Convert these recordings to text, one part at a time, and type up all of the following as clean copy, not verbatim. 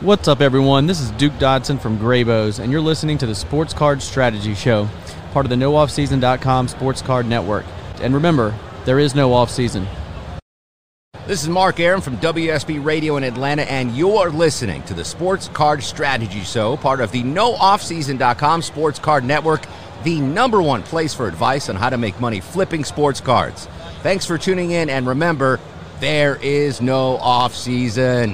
What's up, everyone? This is Duke Dodson from Graybos, and you're listening to the Sports Card Strategy Show, part of the NoOffSeason.com Sports Card Network. And remember, there is no off-season. This is Mark Aaron from WSB Radio in Atlanta, and you're listening to the Sports Card Strategy Show, part of the NoOffSeason.com Sports Card Network, the number one place for advice on how to make money flipping sports cards. Thanks for tuning in, and remember, there is no off-season.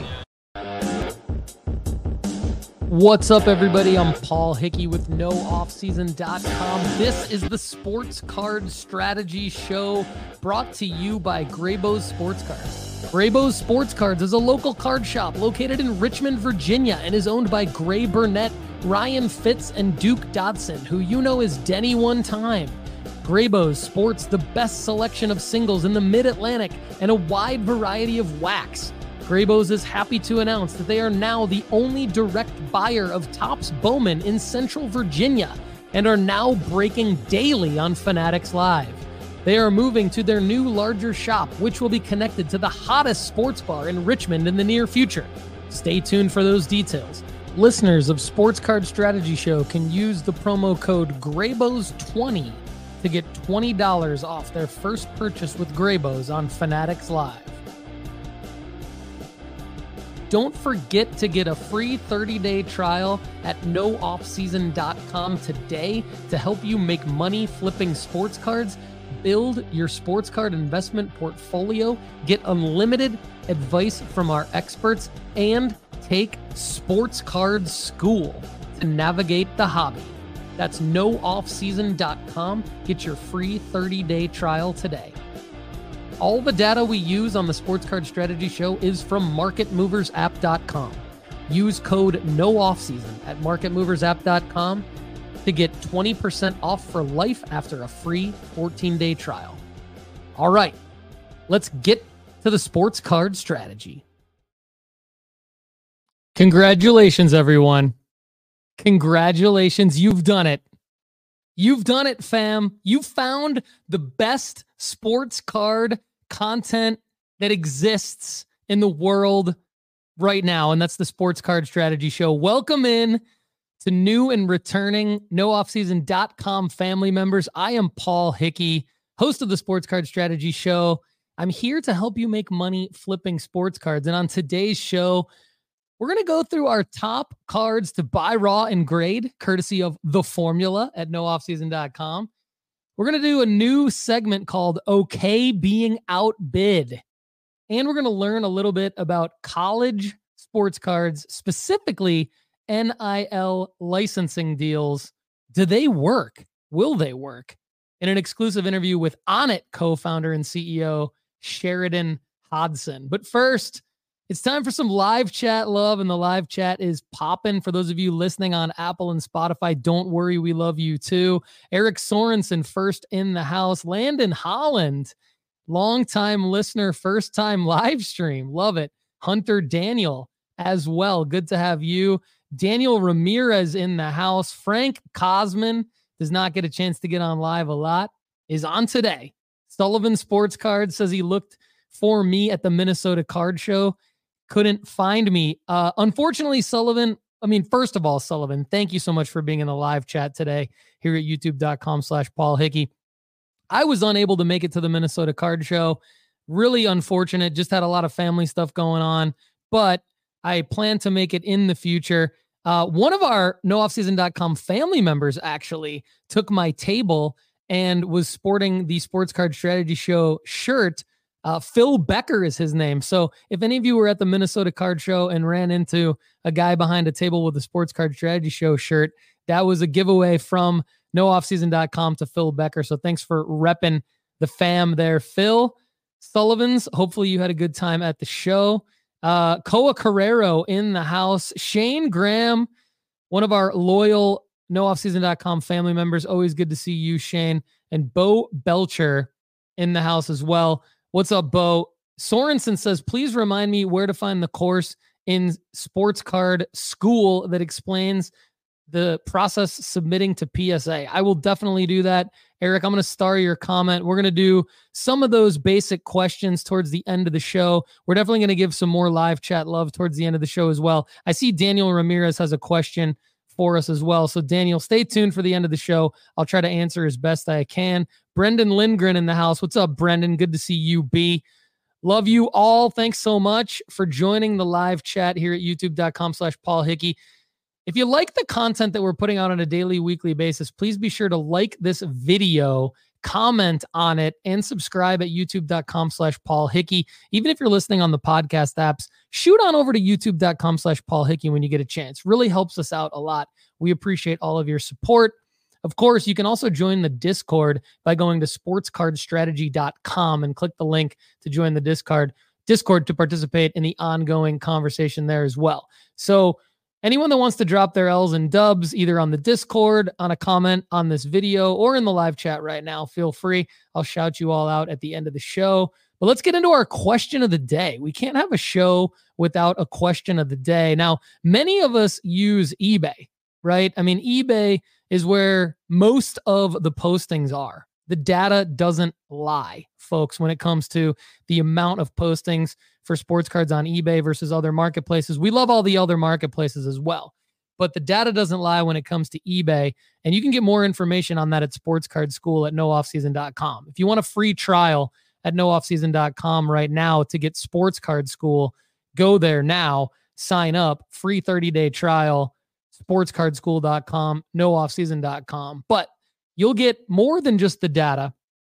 What's up, everybody? I'm Paul Hickey with NoOffSeason.com. This is the Sports Card Strategy Show brought to you by Graybos Sports Cards. Graybos Sports Cards is a local card shop located in Richmond, Virginia, and is owned by Gray Burnett, Ryan Fitz, and Duke Dodson, who you know is Denny one time. Graybos sports the best selection of singles in the Mid-Atlantic and a wide variety of wax. Graybos is happy to announce that they are now the only direct buyer of Topps Bowman in Central Virginia and are now breaking daily on Fanatics Live. They are moving to their new larger shop, which will be connected to the hottest sports bar in Richmond in the near future. Stay tuned for those details. Listeners of Sports Card Strategy Show can use the promo code Graybos20 to get $20 off their first purchase with Graybos on Fanatics Live. Don't forget to get a free 30-day trial at NoOffSeason.com today to help you make money flipping sports cards, build your sports card investment portfolio, get unlimited advice from our experts, and take Sports Card School to navigate the hobby. That's NoOffSeason.com. Get your free 30-day trial today. All the data we use on the Sports Card Strategy Show is from MarketMoversApp.com. Use code NOOFFSEASON at MarketMoversApp.com to get 20% off for life after a free 14-day trial. All right, let's get to the Sports Card Strategy. Congratulations, everyone. Congratulations, you've done it. You've done it, fam. You found the best sports card content that exists in the world right now, and that's the Sports Card Strategy Show. Welcome in to new and returning NoOffSeason.com family members. I am Paul Hickey, host of the Sports Card Strategy Show. I'm here to help you make money flipping sports cards, and on today's show, we're going to go through our top cards to buy raw and grade, courtesy of The Formula at NoOffSeason.com. We're going to do a new segment called Okay Being Outbid. And we're going to learn a little bit about college sports cards, specifically NIL licensing deals. Do they work? Will they work? In an exclusive interview with Onnit co-founder and CEO Sheridan Hodson. But first, it's time for some live chat love, and the live chat is popping. For those of you listening on Apple and Spotify, don't worry, we love you too. Eric Sorensen, first in the house. Landon Holland, longtime listener, first time live stream. Love it. Hunter Daniel as well. Good to have you. Daniel Ramirez in the house. Frank Cosman does not get a chance to get on live a lot. Is on today. Sullivan Sports Cards says he looked for me at the Minnesota Card Show. Couldn't find me. Unfortunately, Sullivan, first of all, Sullivan, thank you so much for being in the live chat today here at youtube.com/Paul Hickey. I was unable to make it to the Minnesota Card Show. Really unfortunate. Just had a lot of family stuff going on, but I plan to make it in the future. One of our NoOffSeason.com family members actually took my table and was sporting the Sports Card Strategy Show shirt. Phil Becker is his name. So if any of you were at the Minnesota Card Show and ran into a guy behind a table with a Sports Card Strategy Show shirt, that was a giveaway from NoOffSeason.com to Phil Becker. So thanks for repping the fam there, Phil. Sullivan's, hopefully you had a good time at the show. Koa Carrero in the house. Shane Graham, one of our loyal NoOffSeason.com family members. Always good to see you, Shane. And Bo Belcher in the house as well. What's up, Bo? Sorensen says, please remind me where to find the course in Sports Card School that explains the process submitting to PSA. I will definitely do that. Eric, I'm going to star your comment. We're going to do some of those basic questions towards the end of the show. We're definitely going to give some more live chat love towards the end of the show as well. I see Daniel Ramirez has a question for us as well. So Daniel, stay tuned for the end of the show. I'll try to answer as best I can. Brendan Lindgren in the house. What's up, Brendan? Good to see you, B. Love you all. Thanks so much for joining the live chat here at youtube.com/Paul Hickey. If you like the content that we're putting out on a daily, weekly basis, please be sure to like this video, comment on it, and subscribe at youtube.com/Paul Hickey. Even if you're listening on the podcast apps, shoot on over to youtube.com/Paul Hickey when you get a chance. Really helps us out a lot. We appreciate all of your support. Of course, you can also join the Discord by going to sportscardstrategy.com and click the link to join the Discord to participate in the ongoing conversation there as well. So anyone that wants to drop their L's and dubs, either on the Discord, on a comment on this video, or in the live chat right now, feel free. I'll shout you all out at the end of the show. But let's get into our question of the day. We can't have a show without a question of the day. Now, many of us use eBay, right? I mean, eBay is where most of the postings are. The data doesn't lie, folks, when it comes to the amount of postings for sports cards on eBay versus other marketplaces. We love all the other marketplaces as well, but the data doesn't lie when it comes to eBay. And you can get more information on that at Sports Card School at nooffseason.com. If you want a free trial at nooffseason.com right now to get Sports Card School, go there now, sign up, free 30-day trial, sportscardschool.com, nooffseason.com. But you'll get more than just the data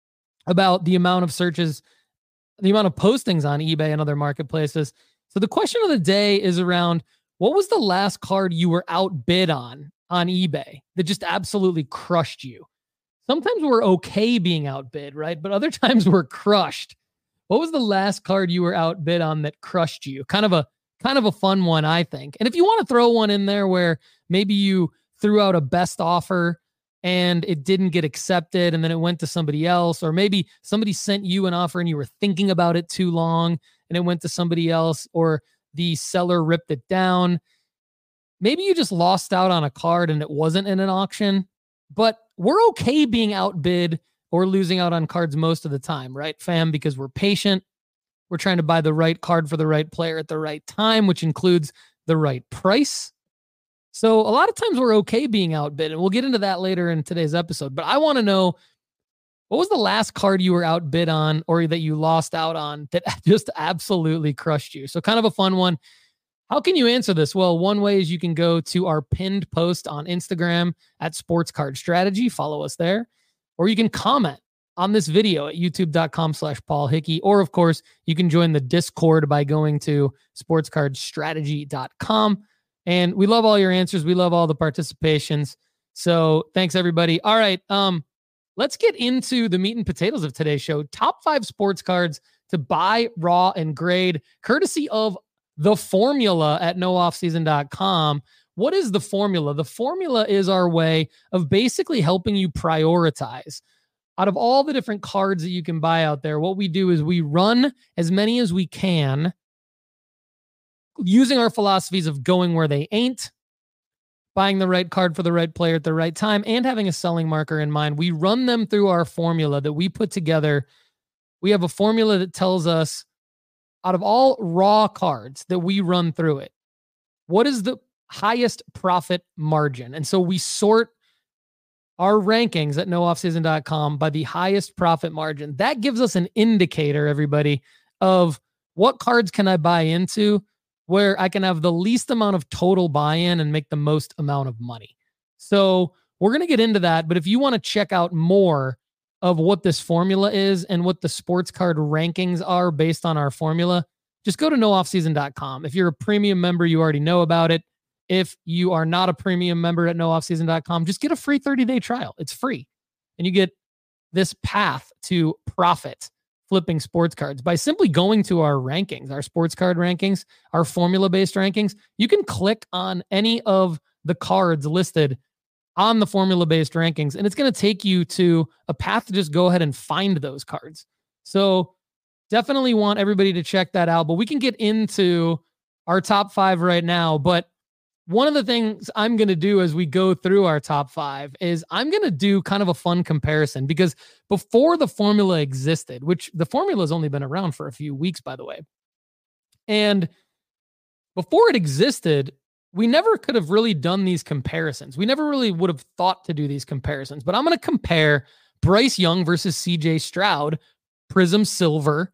about the amount of searches, the amount of postings on eBay and other marketplaces. So the question of the day is around, what was the last card you were outbid on eBay that just absolutely crushed you? Sometimes we're okay being outbid, right? But other times we're crushed. What was the last card you were outbid on that crushed you? Kind of a fun one, I think. And if you want to throw one in there where maybe you threw out a best offer and it didn't get accepted and then it went to somebody else, or maybe somebody sent you an offer and you were thinking about it too long and it went to somebody else, or the seller ripped it down. Maybe you just lost out on a card and it wasn't in an auction, but we're okay being outbid or losing out on cards most of the time, right, fam? Because we're patient. We're trying to buy the right card for the right player at the right time, which includes the right price. So a lot of times we're okay being outbid, and we'll get into that later in today's episode. But I want to know, what was the last card you were outbid on or that you lost out on that just absolutely crushed you? So kind of a fun one. How can you answer this? Well, one way is you can go to our pinned post on Instagram at Sports Card Strategy. Follow us there. Or you can comment on this video at youtube.com/Paul Hickey. Or, of course, you can join the Discord by going to sportscardstrategy.com. And we love all your answers. We love all the participations. So thanks, everybody. All right. Let's get into the meat and potatoes of today's show. Top 5 sports cards to buy, raw, and grade, courtesy of The Formula at nooffseason.com. What is The Formula? The Formula is our way of basically helping you prioritize. Out of all the different cards that you can buy out there, what we do is we run as many as we can using our philosophies of going where they ain't, buying the right card for the right player at the right time, and having a selling marker in mind. We run them through our formula that we put together. We have a formula that tells us, out of all raw cards that we run through it, what is the highest profit margin? And so we sort our rankings at nooffseason.com by the highest profit margin. That gives us an indicator, everybody, of what cards can I buy into where I can have the least amount of total buy-in and make the most amount of money. So we're going to get into that. But if you want to check out more of what this formula is and what the sports card rankings are based on our formula, just go to nooffseason.com. If you're a premium member, you already know about it. If you are not a premium member at nooffseason.com, just get a free 30-day trial. It's free. And you get this path to profit flipping sports cards by simply going to our rankings, our sports card rankings, our formula-based rankings. You can click on any of the cards listed on the formula-based rankings, and it's going to take you to a path to just go ahead and find those cards. So definitely want everybody to check that out. But we can get into our top 5 right now. But one of the things I'm going to do as we go through our top 5 is I'm going to do kind of a fun comparison, because before the formula existed, which the formula has only been around for a few weeks, by the way, and before it existed, we never could have really done these comparisons. We never really would have thought to do these comparisons, but I'm going to compare Bryce Young versus CJ Stroud, Prism Silver,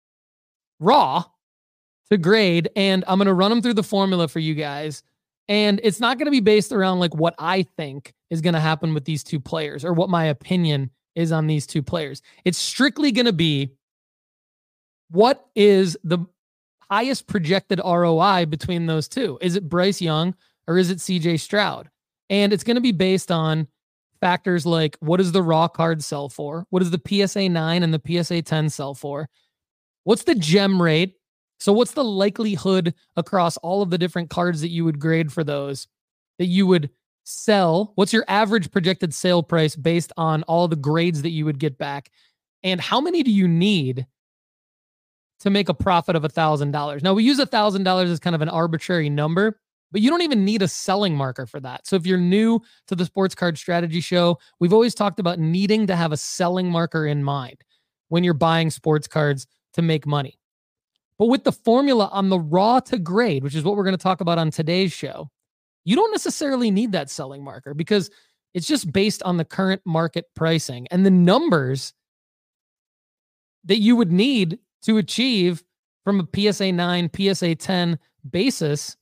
raw to grade, and I'm going to run them through the formula for you guys. And it's not going to be based around like what I think is going to happen with these two players or what my opinion is on these two players. It's strictly going to be what is the highest projected ROI between those two. Is it Bryce Young or is it CJ Stroud? And it's going to be based on factors like, what does the raw card sell for? What does the PSA 9 and the PSA 10 sell for? What's the gem rate? So what's the likelihood across all of the different cards that you would grade for those that you would sell? What's your average projected sale price based on all the grades that you would get back? And how many do you need to make a profit of $1,000? Now, we use $1,000 as kind of an arbitrary number, but you don't even need a selling marker for that. So if you're new to the Sports Card Strategy Show, we've always talked about needing to have a selling marker in mind when you're buying sports cards to make money. But with the formula on the raw to grade, which is what we're going to talk about on today's show, you don't necessarily need that selling marker because it's just based on the current market pricing and the numbers that you would need to achieve from a PSA 9, PSA 10 basis.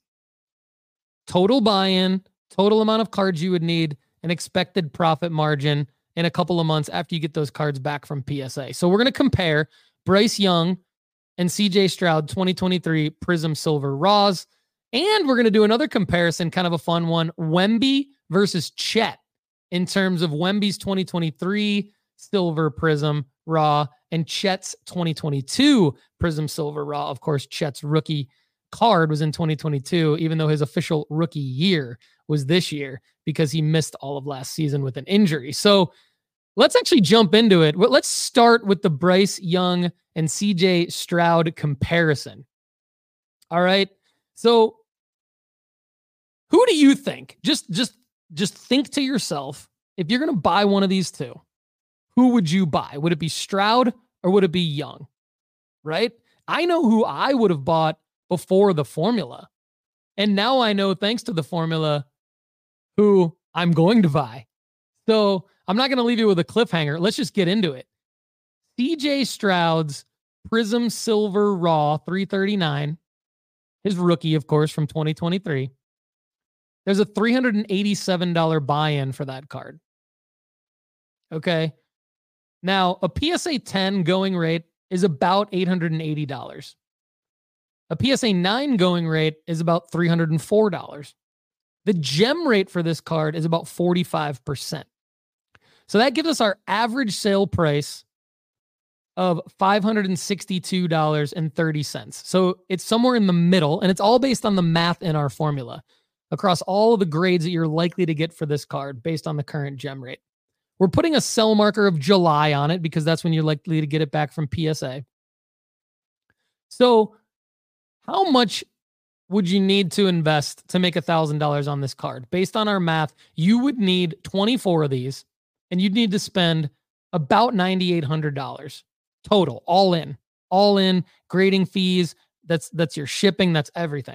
Total buy-in, total amount of cards you would need, an expected profit margin in a couple of months after you get those cards back from PSA. So we're going to compare Bryce Young and CJ Stroud 2023 Prism Silver Raws. And we're going to do another comparison, kind of a fun one, Wemby versus Chet, in terms of Wemby's 2023 Silver Prism Raw and Chet's 2022 Prism Silver Raw. Of course, Chet's rookie card was in 2022, even though his official rookie year was this year because he missed all of last season with an injury. So let's actually jump into it. Let's start with the Bryce Young and CJ Stroud comparison. All right. So who do you think? Just think to yourself, if you're going to buy one of these two, who would you buy? Would it be Stroud or would it be Young? Right? I know who I would have bought before the formula. And now I know, thanks to the formula, who I'm going to buy. So I'm not going to leave you with a cliffhanger. Let's just get into it. CJ Stroud's Prism Silver Raw 339, his rookie, of course, from 2023. There's a $387 buy-in for that card. Okay. Now, a PSA 10 going rate is about $880. A PSA 9 going rate is about $304. The gem rate for this card is about 45%. So that gives us our average sale price of $562.30. So it's somewhere in the middle, and it's all based on the math in our formula across all of the grades that you're likely to get for this card based on the current gem rate. We're putting a sell marker of July on it because that's when you're likely to get it back from PSA. So how much would you need to invest to make $1,000 on this card? Based on our math, you would need 24 of these, and you'd need to spend about $9,800 total, all in grading fees. That's your shipping. That's everything.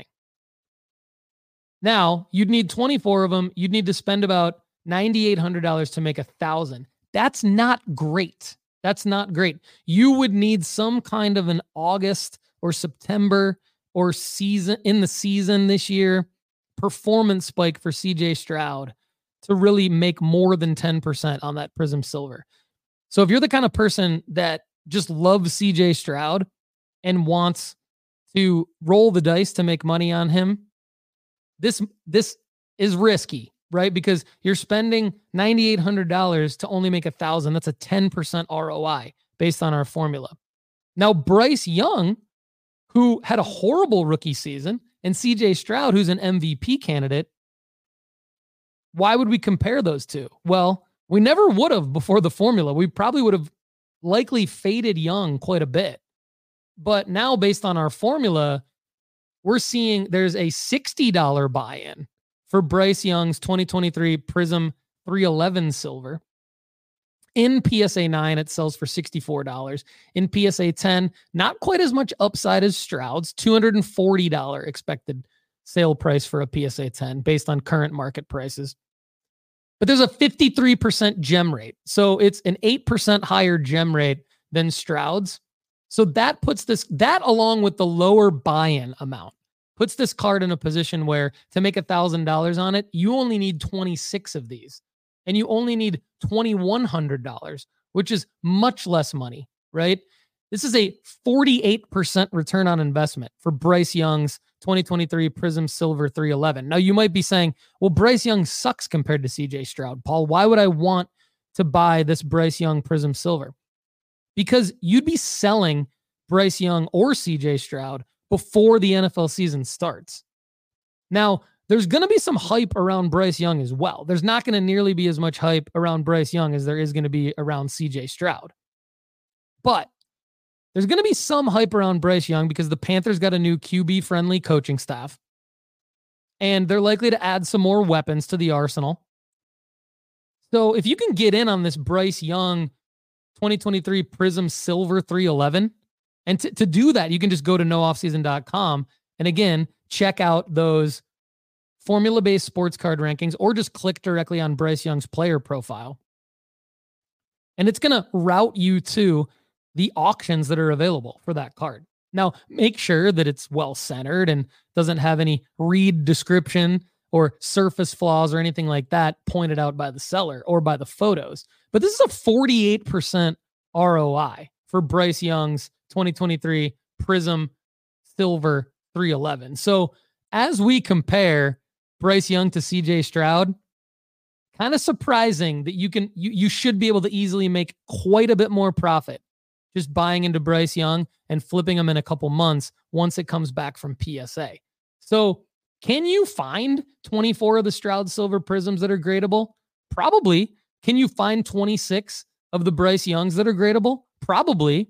Now you'd need 24 of them. You'd need to spend about $9,800 to make $1,000. That's not great. That's not great. You would need some kind of an August or September or season in the season this year performance spike for CJ Stroud to really make more than 10% on that Prism Silver. So if you're the kind of person that just loves CJ Stroud and wants to roll the dice to make money on him, this is risky, right? Because you're spending $9,800 to only make $1,000. That's a 10% ROI based on our formula. Now, Bryce Young, who had a horrible rookie season, and CJ Stroud, who's an MVP candidate, why would we compare those two? Well, we never would have before the formula. We probably would have likely faded Young quite a bit. But now, based on our formula, we're seeing there's a $60 buy-in for Bryce Young's 2023 Prism 311 silver. In PSA 9, it sells for $64. In PSA 10, not quite as much upside as Stroud's, $240 expected sale price for a PSA 10 based on current market prices. But there's a 53% gem rate. So it's an 8% higher gem rate than Stroud's. So that puts that along with the lower buy-in amount, puts this card in a position where to make $1,000 on it, you only need 26 of these. And you only need $2,100, which is much less money, right? This is a 48% return on investment for Bryce Young's 2023 Prism Silver 311. Now, you might be saying, well, Bryce Young sucks compared to CJ Stroud. Paul, why would I want to buy this Bryce Young Prism Silver? Because you'd be selling Bryce Young or CJ Stroud before the NFL season starts. Now, there's going to be some hype around Bryce Young as well. There's not going to nearly be as much hype around Bryce Young as there is going to be around CJ Stroud. But there's going to be some hype around Bryce Young because the Panthers got a new QB-friendly coaching staff. And they're likely to add some more weapons to the arsenal. So if you can get in on this Bryce Young 2023 Prism Silver 311, and to do that, you can just go to nooffseason.com and again, check out those formula-based sports card rankings, or just click directly on Bryce Young's player profile. And it's going to route you to the auctions that are available for that card. Now, make sure that it's well-centered and doesn't have any read description or surface flaws or anything like that pointed out by the seller or by the photos. But this is a 48% ROI for Bryce Young's 2023 Prism Silver 311. So as we compare Bryce Young to CJ Stroud, kind of surprising that you should be able to easily make quite a bit more profit just buying into Bryce Young and flipping him in a couple months once it comes back from PSA. So can you find 24 of the Stroud Silver Prisms that are gradable? Probably. Can you find 26 of the Bryce Youngs that are gradable? Probably.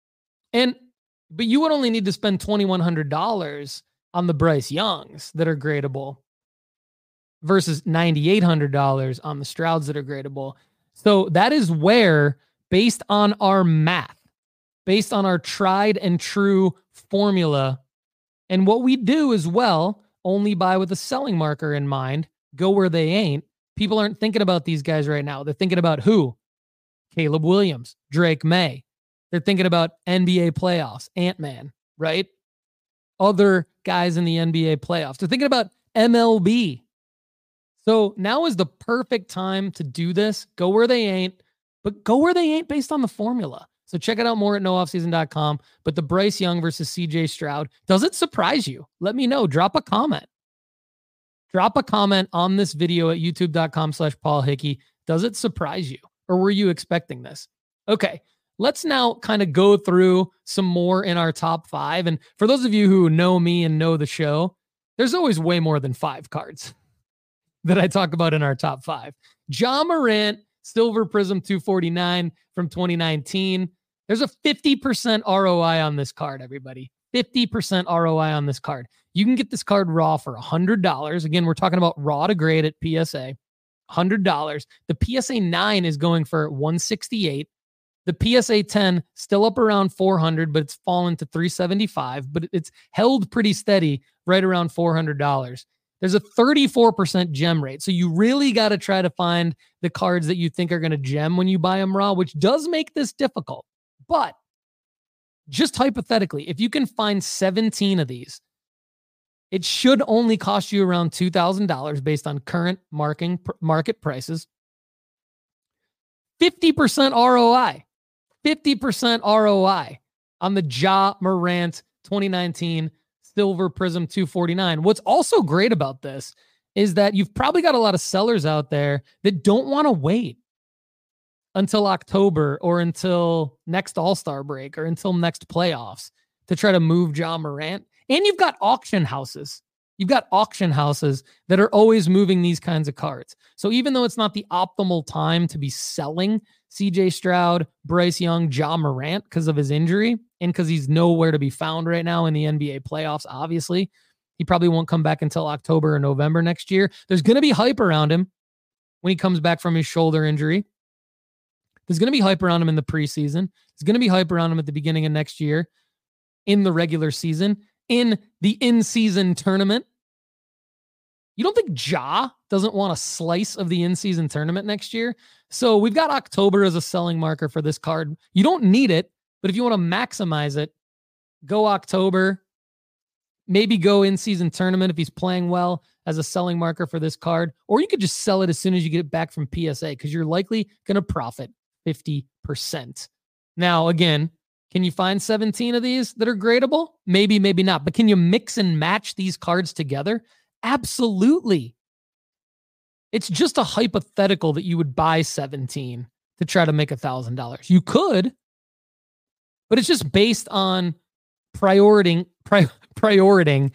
But you would only need to spend $2,100 on the Bryce Youngs that are gradable versus $9,800 on the Strouds that are gradable. So that is where, based on our math, based on our tried and true formula, and what we do as well, only buy with a selling marker in mind, go where they ain't. People aren't thinking about these guys right now. They're thinking about who? Caleb Williams, Drake May. They're thinking about NBA playoffs, Ant-Man, right? Other guys in the NBA playoffs. They're thinking about MLB. So now is the perfect time to do this. Go where they ain't, but go where they ain't based on the formula. So check it out more at nooffseason.com. But the Bryce Young versus CJ Stroud, does it surprise you? Let me know. Drop a comment. Drop a comment on this video at youtube.com/Paul Hickey. Does it surprise you? Or were you expecting this? Okay, let's now kind of go through some more in our top 5. And for those of you who know me and know the show, there's always way more than 5 cards that I talk about in our top 5. Ja Morant, Silver Prism 249 from 2019. There's a 50% ROI on this card, everybody. 50% ROI on this card. You can get this card raw for $100. Again, we're talking about raw to grade at PSA. $100. The PSA 9 is going for $168. The PSA 10 still up around $400, but it's fallen to $375. But it's held pretty steady right around $400. There's a 34% gem rate. So you really got to try to find the cards that you think are going to gem when you buy them raw, which does make this difficult. But just hypothetically, if you can find 17 of these, it should only cost you around $2,000 based on current market prices. 50% ROI. 50% ROI on the Ja Morant 2019 Silver Prism 249. What's also great about this is that you've probably got a lot of sellers out there that don't want to wait until October or until next All-Star break or until next playoffs to try to move Ja Morant. And you've got auction houses. You've got auction houses that are always moving these kinds of cards. So even though it's not the optimal time to be selling CJ Stroud, Bryce Young, Ja Morant because of his injury and because he's nowhere to be found right now in the NBA playoffs, obviously, He probably won't come back until October or November next year. There's going to be hype around him when he comes back from his shoulder injury. There's going to be hype around him in the preseason. There's going to be hype around him at the beginning of next year, in the regular season, in the in-season tournament. You don't think Ja doesn't want a slice of the in-season tournament next year? So we've got October as a selling marker for this card. You don't need it, but if you want to maximize it, go October. Maybe go in-season tournament if he's playing well as a selling marker for this card. Or you could just sell it as soon as you get it back from PSA because you're likely going to profit 50%. Now, again, can you find 17 of these that are gradable? Maybe, maybe not. But can you mix and match these cards together? Absolutely. It's just a hypothetical that you would buy 17 to try to make $1,000. You could, but it's just based on prioritizing and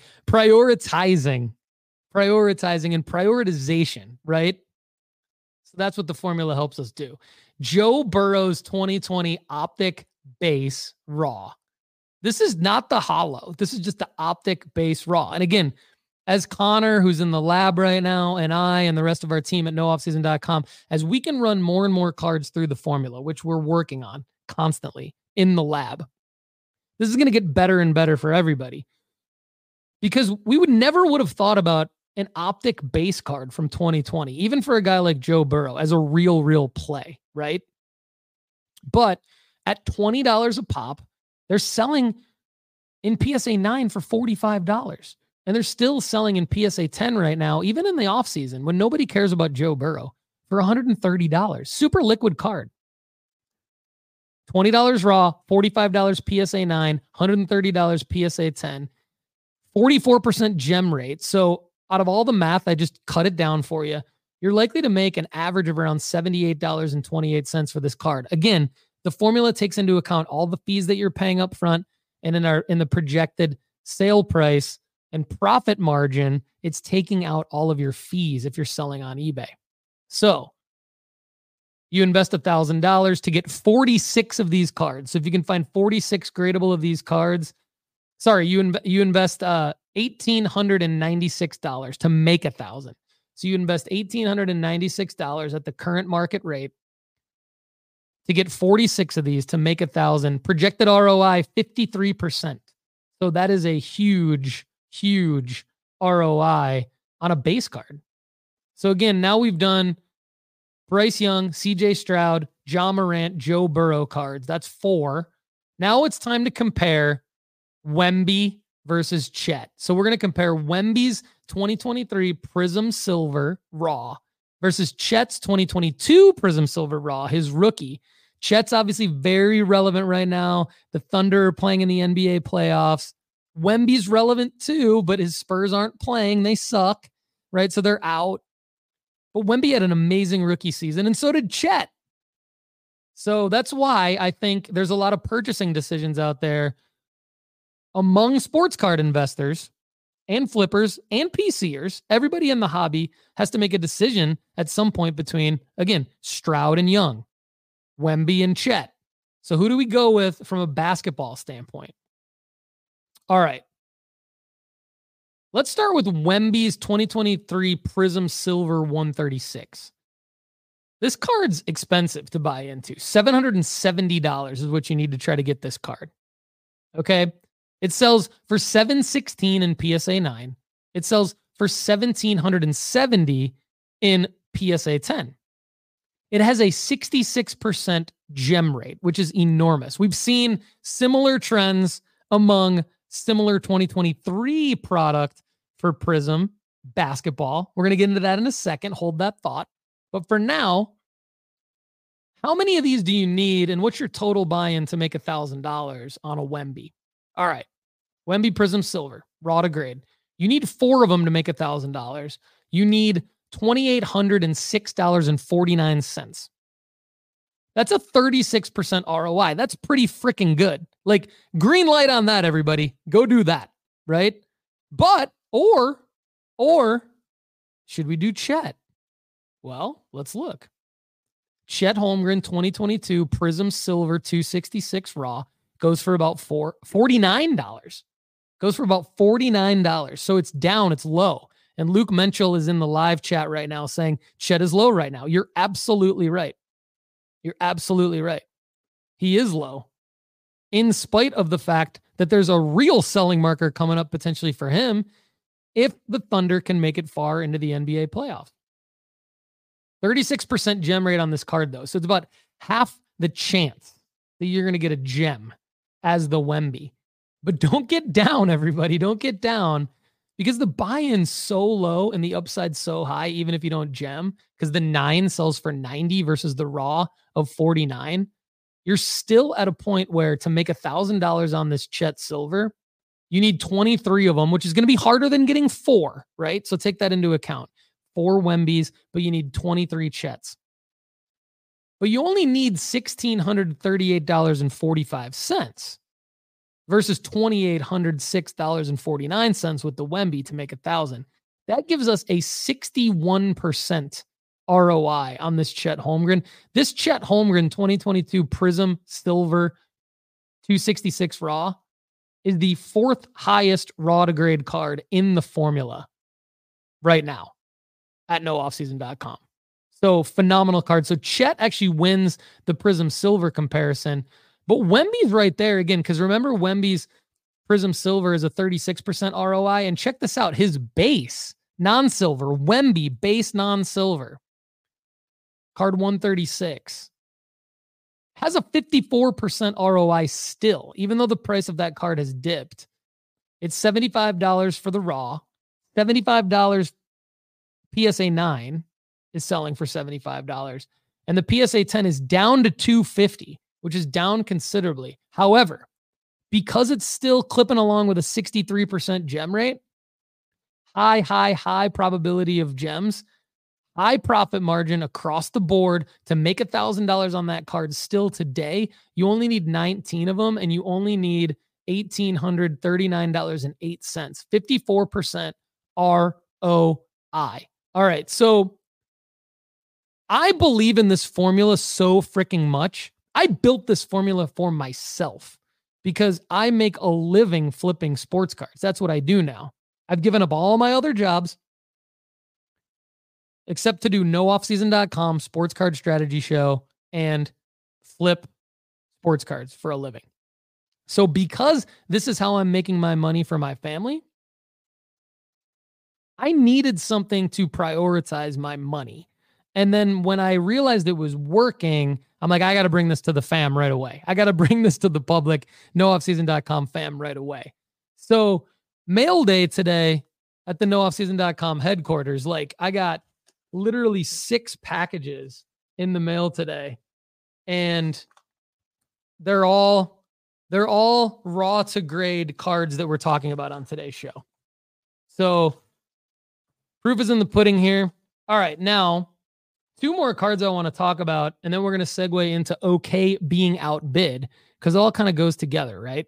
prioritization, right? So that's what the formula helps us do. Joe Burrow's 2020 Optic Base Raw. This is not the hollow. This is just the Optic Base Raw. And again, as Connor, who's in the lab right now, and I and the rest of our team at nooffseason.com, as we can run more and more cards through the formula, which we're working on constantly in the lab, this is going to get better and better for everybody. Because we would have thought about an Optic base card from 2020, even for a guy like Joe Burrow, as a real play, right? But at $20 a pop, they're selling in PSA 9 for $45. And they're still selling in PSA 10 right now, even in the offseason, when nobody cares about Joe Burrow, for $130. Super liquid card. $20 raw, $45 PSA 9, $130 PSA 10, 44% gem rate. So out of all the math, I just cut it down for you. You're likely to make an average of around $78.28 for this card. Again, the formula takes into account all the fees that you're paying up front, and in the projected sale price and profit margin, it's taking out all of your fees if you're selling on eBay. So you invest $1,000 to get 46 of these cards. So if you can find 46 gradable of these cards, you invest $1,896 to make $1,000. So you invest $1,896 at the current market rate to get 46 of these to make $1,000. Projected ROI 53%. So that is a huge ROI on a base card. So again, now we've done Bryce Young, CJ Stroud, Ja Morant, Joe Burrow cards. That's 4. Now it's time to compare Wemby versus Chet. So we're going to compare Wemby's 2023 Prism Silver Raw versus Chet's 2022 Prism Silver Raw, his rookie. Chet's obviously very relevant right now. The Thunder are playing in the NBA playoffs. Wemby's relevant too, but his Spurs aren't playing. They suck, right? So they're out. But Wemby had an amazing rookie season, and so did Chet. So that's why I think there's a lot of purchasing decisions out there among sports card investors and flippers and PCers. Everybody in the hobby has to make a decision at some point between, again, Stroud and Young, Wemby and Chet. So who do we go with from a basketball standpoint? All right. Let's start with Wemby's 2023 Prism Silver 136. This card's expensive to buy into. $770 is what you need to try to get this card. Okay? It sells for $716 in PSA 9. It sells for $1,770 in PSA 10. It has a 66% gem rate, which is enormous. We've seen similar trends among similar 2023 product for Prism basketball. We're going to get into that in a second. Hold that thought. But for now, how many of these do you need, and what's your total buy-in to make $1,000 on a Wemby? All right. Wemby Prism Silver, raw to grade. You need 4 of them to make $1,000. You need $2,806.49. That's a 36% ROI. That's pretty freaking good. Like, green light on that, everybody. Go do that, right? But, or should we do Chet? Well, let's look. Chet Holmgren 2022 Prism Silver 266 raw goes for about $49. Goes for about $49. So it's down, it's low. And Luke Menchel is in the live chat right now saying Chet is low right now. You're absolutely right. You're absolutely right. He is low, in spite of the fact that there's a real selling marker coming up potentially for him if the Thunder can make it far into the NBA playoffs. 36% gem rate on this card, though. So it's about half the chance that you're going to get a gem as the Wemby. But don't get down, everybody. Don't get down, because the buy-in's so low and the upside so high, even if you don't gem, because the 9 sells for 90 versus the raw of 49. You're still at a point where to make $1,000 on this Chet Silver, you need 23 of them, which is going to be harder than getting 4, right? So take that into account. 4 Wembys, but you need 23 Chets. But you only need $1,638.45 versus $2,806.49 with the Wemby to make 1,000. That gives us a 61% ROI on this Chet Holmgren. This Chet Holmgren 2022 Prism Silver 266 raw is the 4th highest raw to grade card in the formula right now at nooffseason.com. So phenomenal card. So Chet actually wins the Prism Silver comparison, but Wemby's right there again, because remember Wemby's Prism Silver is a 36% ROI, and check this out. His base non-silver, Wemby base non-silver, card 136, has a 54% ROI still, even though the price of that card has dipped. It's $75 for the raw, $75 PSA 9 is selling for $75, and the PSA 10 is down to $250, which is down considerably. However, because it's still clipping along with a 63% gem rate, high probability of gems, high profit margin across the board to make $1,000 on that card still today. You only need 19 of them, and you only need $1,839.08. 54% ROI. All right, so I believe in this formula so freaking much. I built this formula for myself because I make a living flipping sports cards. That's what I do now. I've given up all my other jobs except to do nooffseason.com, sports card strategy show, and flip sports cards for a living. So because this is how I'm making my money for my family, I needed something to prioritize my money. And then when I realized it was working, I'm like, I got to bring this to the fam right away. I got to bring this to the public, nooffseason.com fam right away. So mail day today at the nooffseason.com headquarters, like I got literally 6 packages in the mail today, and they're all raw to grade cards that we're talking about on today's show. So proof is in the pudding here. All right, now 2 more cards I want to talk about, and then we're going to segue into OK being outbid, because it all kind of goes together, right?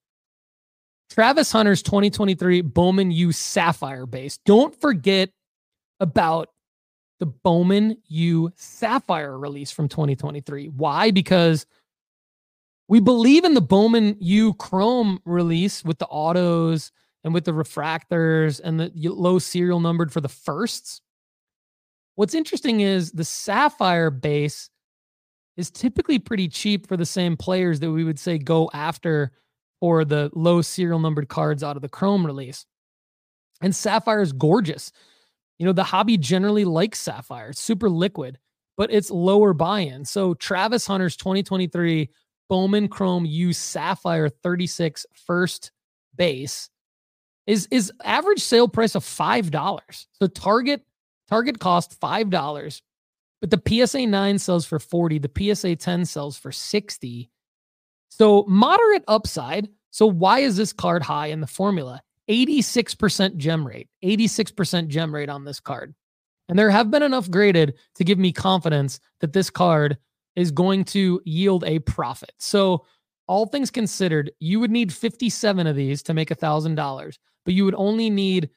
Travis Hunter's 2023 Bowman U Sapphire base. Don't forget about the Bowman U Sapphire release from 2023. Why? Because we believe in the Bowman U Chrome release with the autos and with the refractors and the low serial numbered for the firsts. What's interesting is the Sapphire base is typically pretty cheap for the same players that we would say go after for the low serial numbered cards out of the Chrome release. And Sapphire is gorgeous. You know, the hobby generally likes Sapphire. It's super liquid, but it's lower buy-in. So Travis Hunter's 2023 Bowman Chrome U Sapphire 36 first base is average sale price of $5. So target cost $5, but the PSA 9 sells for $40. The PSA 10 sells for $60. So moderate upside. So why is this card high in the formula? 86% gem rate, 86% gem rate on this card. And there have been enough graded to give me confidence that this card is going to yield a profit. So all things considered, you would need 57 of these to make $1,000, but you would only need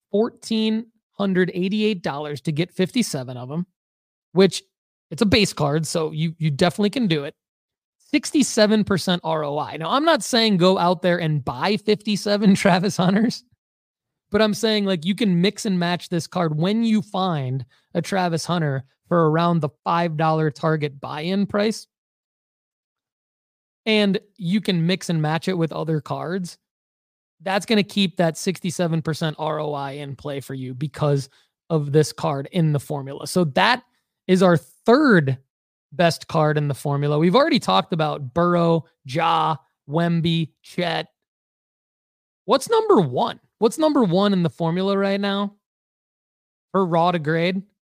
$1,488 to get 57 of them, which it's a base card. So you definitely can do it. 67% ROI. Now, I'm not saying go out there and buy 57 Travis Hunters, but I'm saying like you can mix and match this card when you find a Travis Hunter for around the $5 target buy-in price. And you can mix and match it with other cards. That's going to keep that 67% ROI in play for you because of this card in the formula. So that is our third best card in the formula. We've already talked about Burrow, Ja, Wemby, Chet. What's number one? What's number one in the formula right now for raw to grade?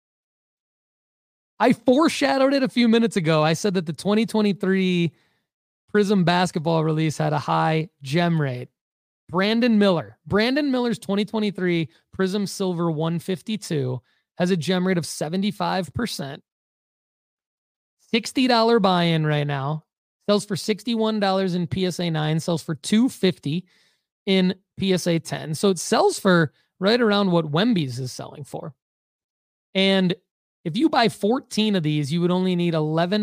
I foreshadowed it a few minutes ago. I said that the 2023 Prism basketball release had a high gem rate. Brandon Miller. Brandon Miller's 2023 Prism Silver 152 has a gem rate of 75%. $60 buy-in right now. Sells for $61 in PSA 9. Sells for $250 in PSA 10. So it sells for right around what Wemby's is selling for. And if you buy 14 of these, you would only need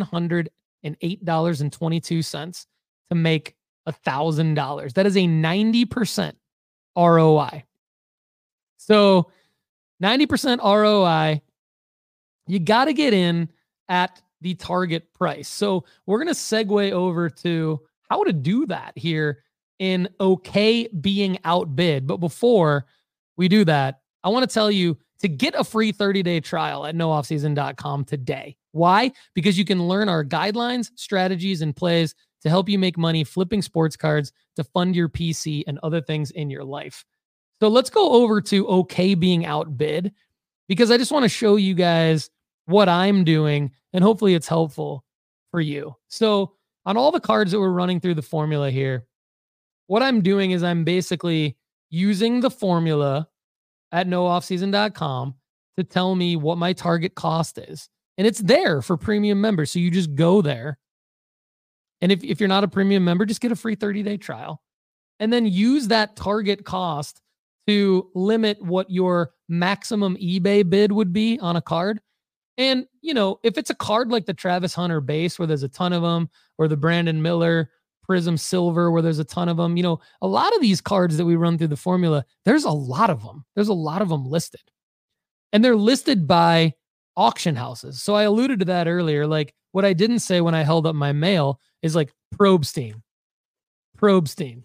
$1,108.22 to make $1,000. That is a 90% ROI. So 90% ROI, you got to get in at the target price. So we're going to segue over to how to do that here in OK being outbid. But before we do that, I want to tell you to get a free 30-day trial at nooffseason.com today. Why? Because you can learn our guidelines, strategies, and plays to help you make money flipping sports cards to fund your PC and other things in your life. So let's go over to OK being outbid, because I just want to show you guys what I'm doing, and hopefully it's helpful for you. So on all the cards that we're running through the formula here, what I'm doing is I'm basically using the formula at nooffseason.com to tell me what my target cost is. And it's there for premium members. So you just go there. And if you're not a premium member, just get a free 30-day trial. And then use that target cost to limit what your maximum eBay bid would be on a card. And, you know, if it's a card like the Travis Hunter base where there's a ton of them, or the Brandon Miller Prism Silver where there's a ton of them, you know, a lot of these cards that we run through the formula, there's a lot of them. There's a lot of them listed. And they're listed by auction houses. So I alluded to that earlier. Like what I didn't say when I held up my mail is like Probstein, PC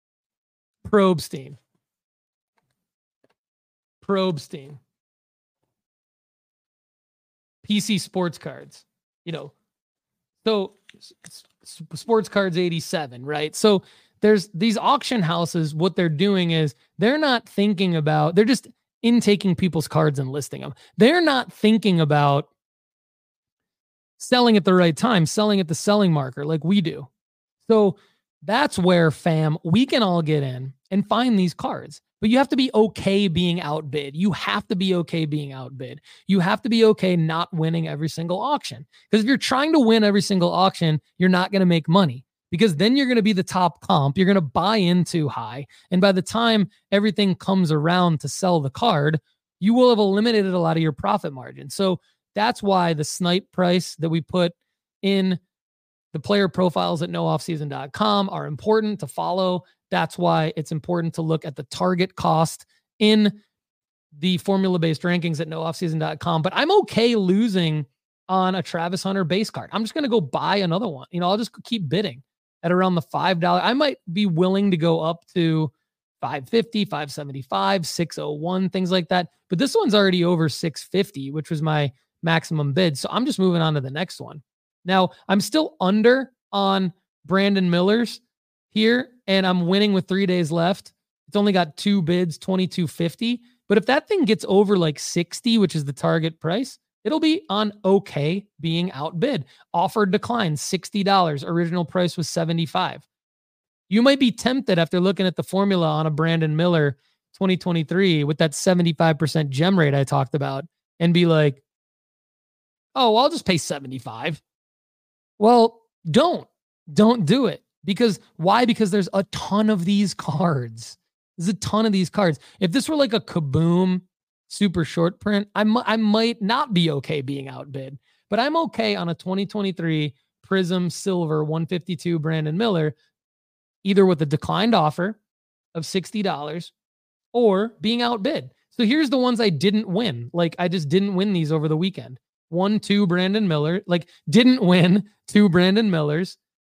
Sports Cards, you know, so Sports Cards 87, right? So there's these auction houses. What they're doing is they're not thinking about, they're just intaking people's cards and listing them. They're not thinking about selling at the right time, selling at the selling marker like we do. So that's where, fam, we can all get in and find these cards. But you have to be okay being outbid. You have to be okay being outbid. You have to be okay not winning every single auction. Because if you're trying to win every single auction, you're not going to make money. Because then you're going to be the top comp. You're going to buy in too high. And by the time everything comes around to sell the card, you will have eliminated a lot of your profit margin. So that's why the snipe price that we put in the player profiles at nooffseason.com are important to follow. That's why it's important to look at the target cost in the formula-based rankings at nooffseason.com. But I'm okay losing on a Travis Hunter base card. I'm just going to go buy another one. You know, I'll just keep bidding at around the $5. I might be willing to go up to $550, $575, $601, things like that. But this one's already over $650, which was my maximum bid. So I'm just moving on to the next one. Now, I'm still under on Brandon Miller's here, and I'm winning with 3 days left. It's only got 2 bids, $22.50. But if that thing gets over like 60, which is the target price, it'll be on OK being outbid. Offered decline, $60. Original price was $75. You might be tempted after looking at the formula on a Brandon Miller 2023 with that 75% gem rate I talked about and be like, oh, I'll just pay $75. Well, don't do it. Because why? Because there's a ton of these cards. There's a ton of these cards. If this were like a Kaboom super short print, I might not be okay being outbid, but I'm okay on a 2023 Prism Silver 152 Brandon Miller, either with a declined offer of $60 or being outbid. So here's the ones I didn't win. Like, I just didn't win these over the weekend. 2 Brandon Miller, like didn't win 2 Brandon Millers.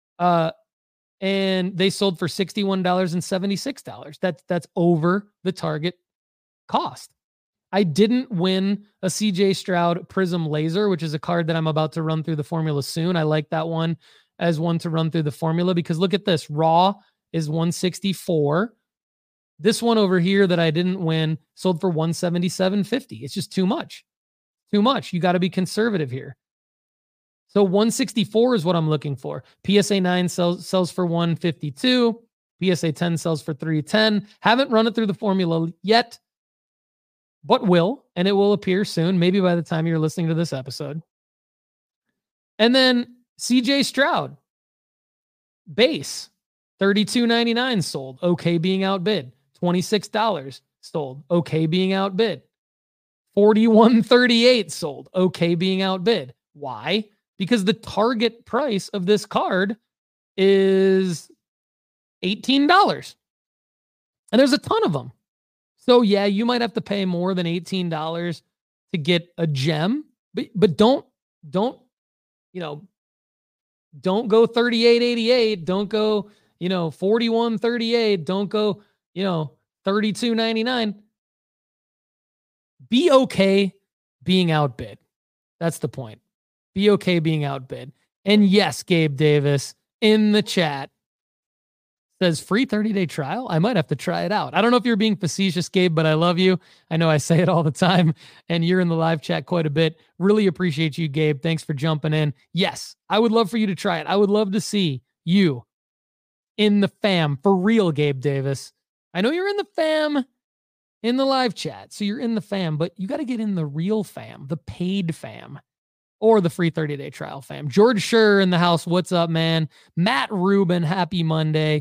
And they sold for $61.76. That's over the target cost. I didn't win a CJ Stroud Prism Laser, which is a card that I'm about to run through the formula soon. I like that one as one to run through the formula because look at this. Raw is 164. This one over here that I didn't win sold for 177.50. It's just too much. Too much. You got to be conservative here. So 164 is what I'm looking for. PSA 9 sells for 152. PSA 10 sells for 310. Haven't run it through the formula yet, but will, and it will appear soon, maybe by the time you're listening to this episode. And then CJ Stroud, base, $32.99 sold. Okay being outbid. $26 sold. Okay being outbid. $41.38 sold. Okay being outbid. Why? Because the target price of this card is $18. And there's a ton of them. So yeah, you might have to pay more than $18 to get a gem, but don't go $38.88. Don't go, $41.38. Don't go, $32.99. Be okay being outbid. That's the point. Be okay being outbid. And yes, Gabe Davis in the chat says free 30-day trial. I might have to try it out. I don't know if you're being facetious, Gabe, but I love you. I know I say it all the time, and you're in the live chat quite a bit. Really appreciate you, Gabe. Thanks for jumping in. Yes, I would love for you to try it. I would love to see you in the fam for real, Gabe Davis. I know you're in the fam in the live chat, so you're in the fam, but you got to get in the real fam, the paid fam, or the free 30-day trial fam. George Schur in the house. What's up, man? Matt Rubin, happy Monday.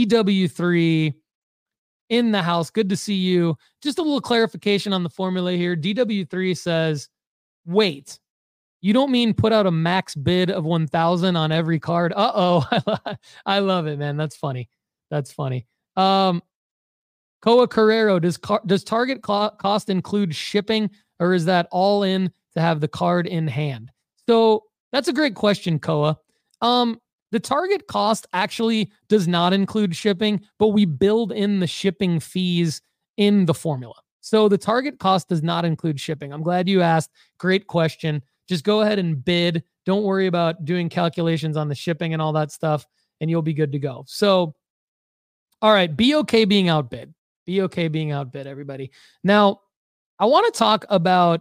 DW3 in the house. Good to see you. Just a little clarification on the formula here. DW3 says, wait, you don't mean put out a max bid of 1,000 on every card? Uh-oh. I love it, man. That's funny. That's funny. Koa Carrero, does target cost include shipping, or is that all in to have the card in hand? So that's a great question, Koa. The target cost actually does not include shipping, but we build in the shipping fees in the formula. So the target cost does not include shipping. I'm glad you asked. Great question. Just go ahead and bid. Don't worry about doing calculations on the shipping and all that stuff, and you'll be good to go. So, all right, be okay being outbid. Be okay being outbid, everybody. Now, I want to talk about,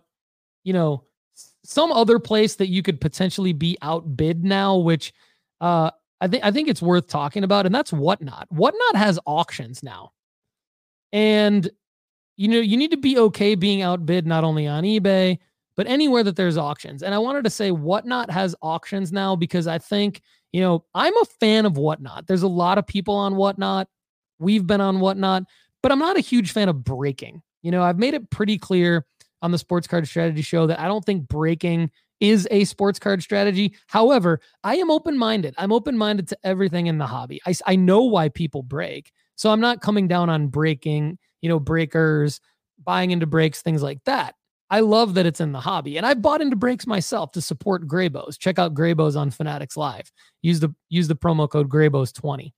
some other place that you could potentially be outbid now, which I think it's worth talking about, and that's Whatnot. Whatnot has auctions now. And, you need to be okay being outbid not only on eBay, but anywhere that there's auctions. And I wanted to say Whatnot has auctions now because I think, I'm a fan of Whatnot. There's a lot of people on Whatnot. We've been on Whatnot, but I'm not a huge fan of breaking. I've made it pretty clear on the Sports Card Strategy Show that I don't think breaking is a sports card strategy. However, I am open-minded. I'm open-minded to everything in the hobby. I know why people break. So I'm not coming down on breaking, breakers, buying into breaks, things like that. I love that it's in the hobby. And I bought into breaks myself to support Graybos. Check out Graybos on Fanatics Live. Use the promo code Graybos20.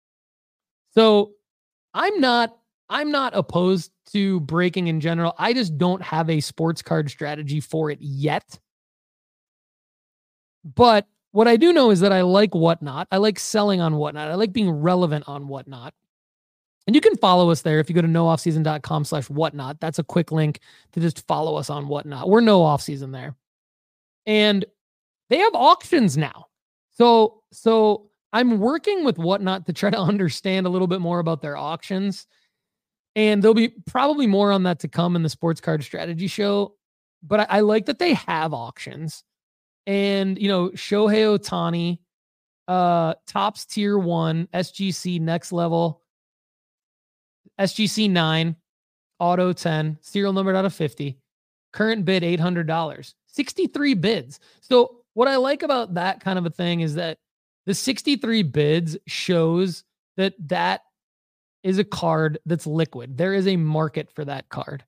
So I'm not opposed to breaking in general. I just don't have a sports card strategy for it yet. But what I do know is that I like Whatnot. I like selling on Whatnot. I like being relevant on Whatnot. And you can follow us there if you go to nooffseason.com/whatnot. That's a quick link to just follow us on Whatnot. We're no off season there. And they have auctions now. So I'm working with Whatnot to try to understand a little bit more about their auctions. And there'll be probably more on that to come in the Sports Card Strategy Show. But I like that they have auctions. And, Shohei Ohtani, Topps Tier 1, SGC Next Level, SGC 9, Auto 10, serial numbered out of 50, current bid $800, 63 bids. So what I like about that kind of a thing is that the 63 bids shows that that is a card that's liquid. There is a market for that card.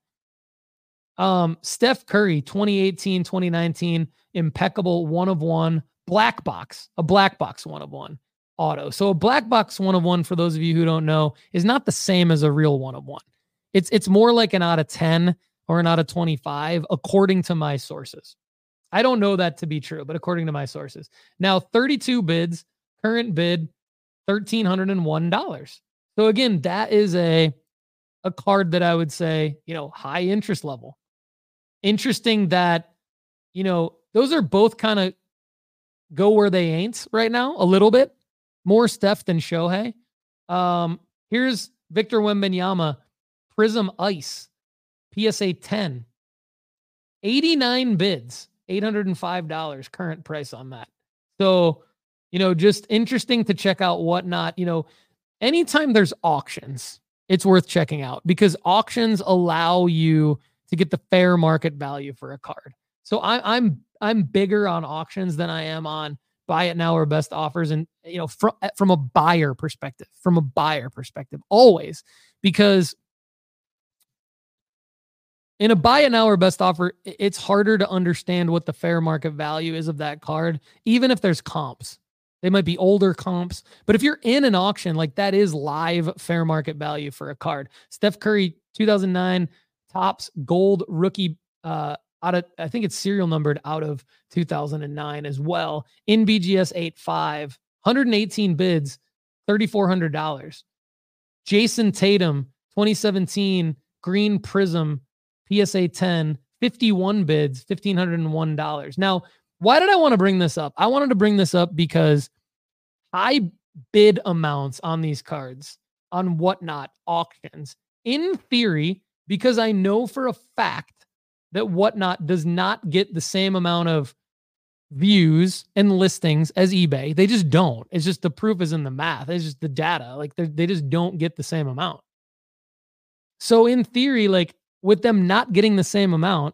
Steph Curry, 2018, 2019, impeccable 1/1 black box, a black box 1/1 auto. So a black box 1/1, for those of you who don't know, is not the same as a real 1/1. It's more like an out of 10 or an out of 25, according to my sources. I don't know that to be true, but according to my sources. Now, 32 bids, current bid, $1,301. So again, that is a card that I would say, high interest level. Interesting that, those are both kind of go where they ain't right now, a little bit. More Steph than Shohei. Here's Victor Wembanyama, Prism Ice, PSA 10. 89 bids, $805 current price on that. So, just interesting to check out Whatnot. Anytime there's auctions, it's worth checking out because auctions allow you to get the fair market value for a card. So I'm bigger on auctions than I am on buy it now or best offers. And, from a buyer perspective, always, because in a buy it now or best offer, it's harder to understand what the fair market value is of that card, even if there's comps. They might be older comps, but if you're in an auction, like that is live fair market value for a card. Steph Curry, 2009 Topps gold rookie, out of, I think it's serial numbered out of 2009 as well. In BGS 8.5, 118 bids, $3,400. Jason Tatum, 2017 green prism, PSA 10, 51 bids, $1,501. Now, why did I want to bring this up? I wanted to bring this up because high bid amounts on these cards on Whatnot auctions, in theory, because I know for a fact that Whatnot does not get the same amount of views and listings as eBay. They just don't. It's just the proof is in the math. It's just the data. Like they just don't get the same amount. So in theory, like with them not getting the same amount,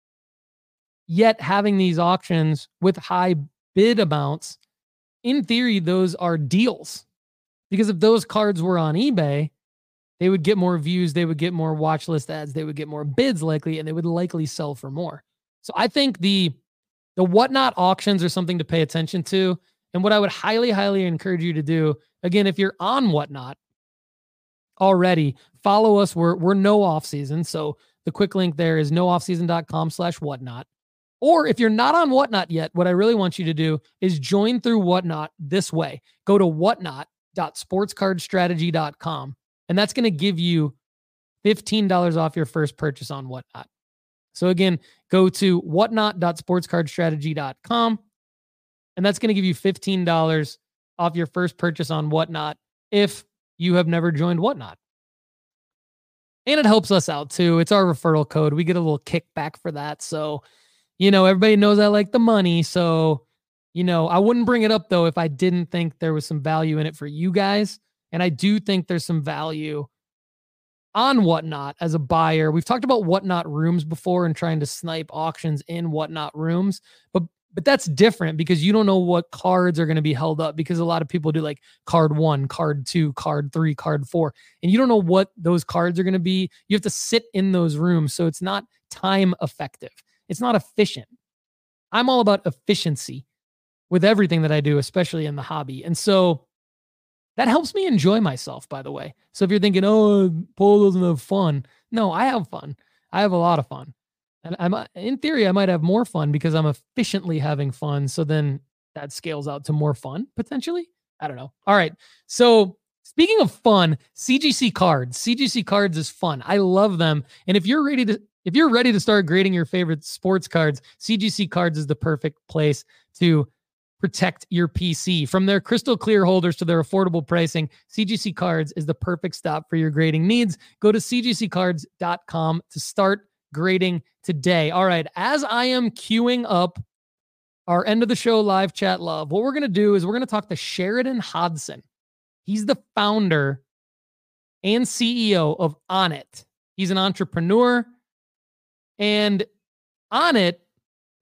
yet having these auctions with high bid amounts, in theory, those are deals. Because if those cards were on eBay, they would get more views, they would get more watch list ads, they would get more bids likely, and they would likely sell for more. So I think the Whatnot auctions are something to pay attention to. And what I would highly, highly encourage you to do, again, if you're on Whatnot already, follow us. We're no off season. So the quick link there is nooffseason.com/whatnot. Or if you're not on Whatnot yet, what I really want you to do is join through Whatnot this way. Go to whatnot.sportscardstrategy.com. And that's going to give you $15 off your first purchase on Whatnot. So again, go to whatnot.sportscardstrategy.com. And that's going to give you $15 off your first purchase on Whatnot if you have never joined Whatnot. And it helps us out too. It's our referral code. We get a little kickback for that. So, everybody knows I like the money. So, I wouldn't bring it up though if I didn't think there was some value in it for you guys. And I do think there's some value on Whatnot as a buyer. We've talked about Whatnot rooms before and trying to snipe auctions in Whatnot rooms, but that's different because you don't know what cards are going to be held up, because a lot of people do like card 1, card 2, card 3, card 4, and you don't know what those cards are going to be. You have to sit in those rooms. So it's not time effective. It's not efficient. I'm all about efficiency with everything that I do, especially in the hobby. And so that helps me enjoy myself, by the way. So if you're thinking, oh, Paul doesn't have fun. No, I have fun. I have a lot of fun. And in theory, I might have more fun because I'm efficiently having fun. So then that scales out to more fun, potentially. I don't know. All right. So speaking of fun, CGC cards. CGC cards is fun. I love them. And if you're ready to start grading your favorite sports cards, CGC cards is the perfect place to protect your PC. From their crystal clear holders to their affordable pricing, CGC Cards is the perfect stop for your grading needs. Go to cgccards.com to start grading today. All right, as I am queuing up our end of the show live chat love, what we're going to do is we're going to talk to Sheridan Hodson. He's the founder and CEO of Onnit. He's an entrepreneur, and Onnit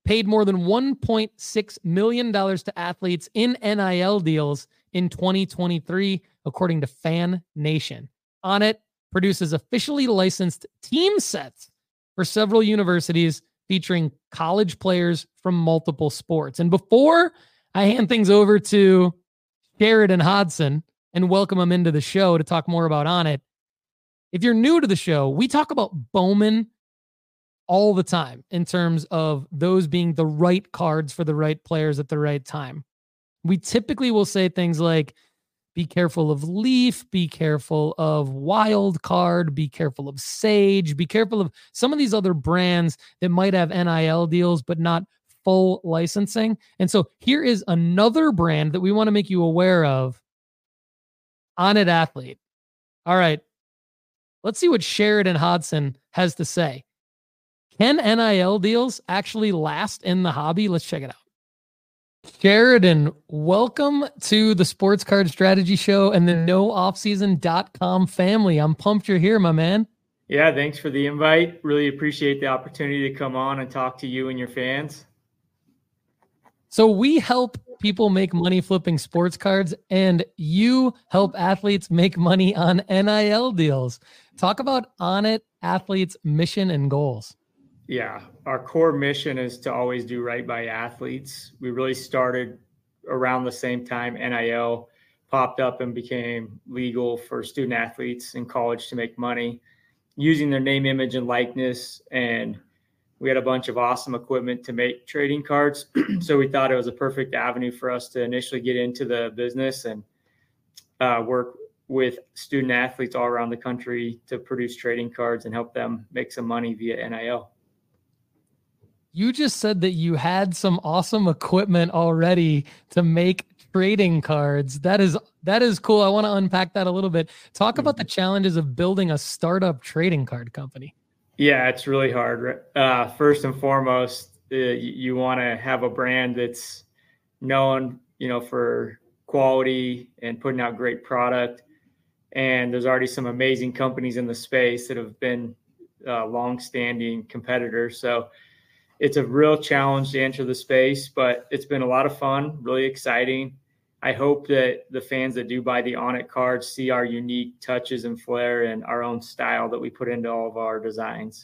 paid more than $1.6 million to athletes in NIL deals in 2023, according to Fan Nation. Onnit produces officially licensed team sets for several universities featuring college players from multiple sports. And before I hand things over to Sheridan Hodson and welcome him into the show to talk more about Onnit, if you're new to the show, we talk about Bowman all the time in terms of those being the right cards for the right players at the right time. We typically will say things like, be careful of Leaf, be careful of Wild Card, be careful of Sage, be careful of some of these other brands that might have NIL deals, but not full licensing. And so here is another brand that we want to make you aware of, Onnit Athlete. All right, let's see what Sheridan Hodson has to say. Can NIL deals actually last in the hobby? Let's check it out. Sheridan, welcome to the Sports Card Strategy Show and the NoOffseason.com family. I'm pumped you're here, my man. Yeah, thanks for the invite. Really appreciate the opportunity to come on and talk to you and your fans. So we help people make money flipping sports cards, and you help athletes make money on NIL deals. Talk about Onnit Athlete's mission and goals. Yeah, our core mission is to always do right by athletes. We really started around the same time NIL popped up and became legal for student athletes in college to make money using their name, image, and likeness. And we had a bunch of awesome equipment to make trading cards. So we thought it was a perfect avenue for us to initially get into the business and work with student athletes all around the country to produce trading cards and help them make some money via NIL. You just said that you had some awesome equipment already to make trading cards. That is cool. I want to unpack that a little bit. Talk about the challenges of building a startup trading card company. Yeah, it's really hard. First and foremost, you want to have a brand that's known, for quality and putting out great product. And there's already some amazing companies in the space that have been long-standing competitors. So it's a real challenge to enter the space, but it's been a lot of fun, really exciting. I hope that the fans that do buy the Onnit cards see our unique touches and flair and our own style that we put into all of our designs.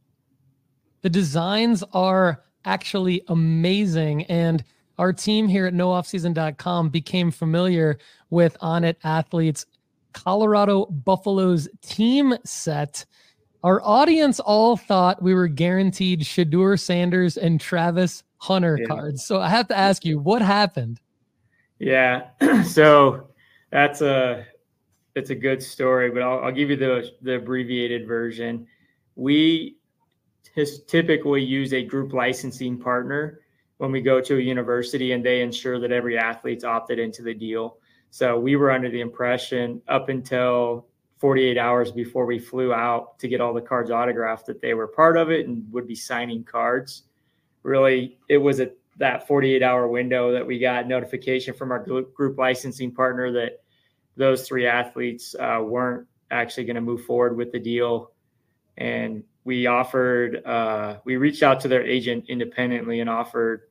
The designs are actually amazing. And our team here at NoOffseason.com became familiar with Onnit Athlete's Colorado Buffaloes team set. Our audience all thought we were guaranteed Shedeur Sanders and Travis Hunter cards. So I have to ask you, what happened? Yeah, so it's a good story, but I'll give you the abbreviated version. We typically use a group licensing partner when we go to a university, and they ensure that every athlete's opted into the deal. So we were under the impression up until 48 hours before we flew out to get all the cards autographed that they were part of it and would be signing cards. Really, it was that 48-hour window that we got notification from our group licensing partner that those three athletes weren't actually going to move forward with the deal. And we reached out to their agent independently and offered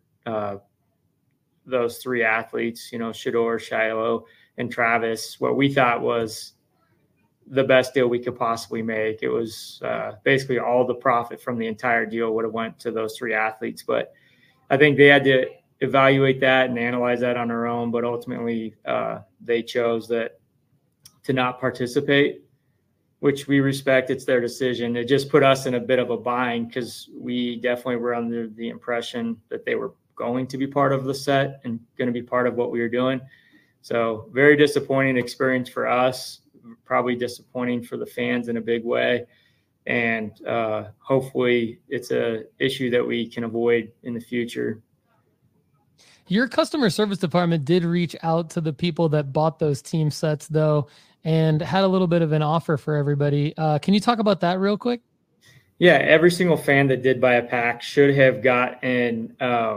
those three athletes, Shedeur, Shiloh, and Travis, what we thought was the best deal we could possibly make. It was basically all the profit from the entire deal would have went to those three athletes. But I think they had to evaluate that and analyze that on their own. But ultimately, they chose to not participate, which we respect. It's their decision. It just put us in a bit of a bind because we definitely were under the impression that they were going to be part of the set and going to be part of what we were doing. So very disappointing experience for us. Probably disappointing for the fans in a big way. And hopefully it's a issue that we can avoid in the future. Your customer service department did reach out to the people that bought those team sets, though, and had a little bit of an offer for everybody. Can you talk about that real quick? Yeah, every single fan that did buy a pack should have gotten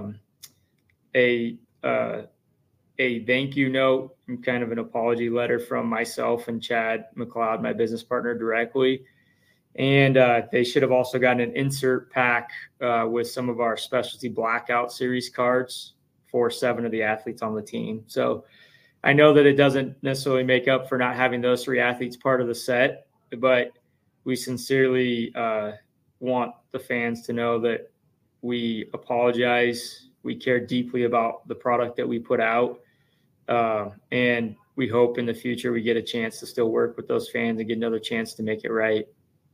a thank you note and kind of an apology letter from myself and Chad McLeod, my business partner, directly. And they should have also gotten an insert pack with some of our specialty blackout series cards for 7 of the athletes on the team. So I know that it doesn't necessarily make up for not having those 3 athletes part of the set, but we sincerely want the fans to know that we apologize. We care deeply about the product that we put out. And we hope in the future we get a chance to still work with those fans and get another chance to make it right.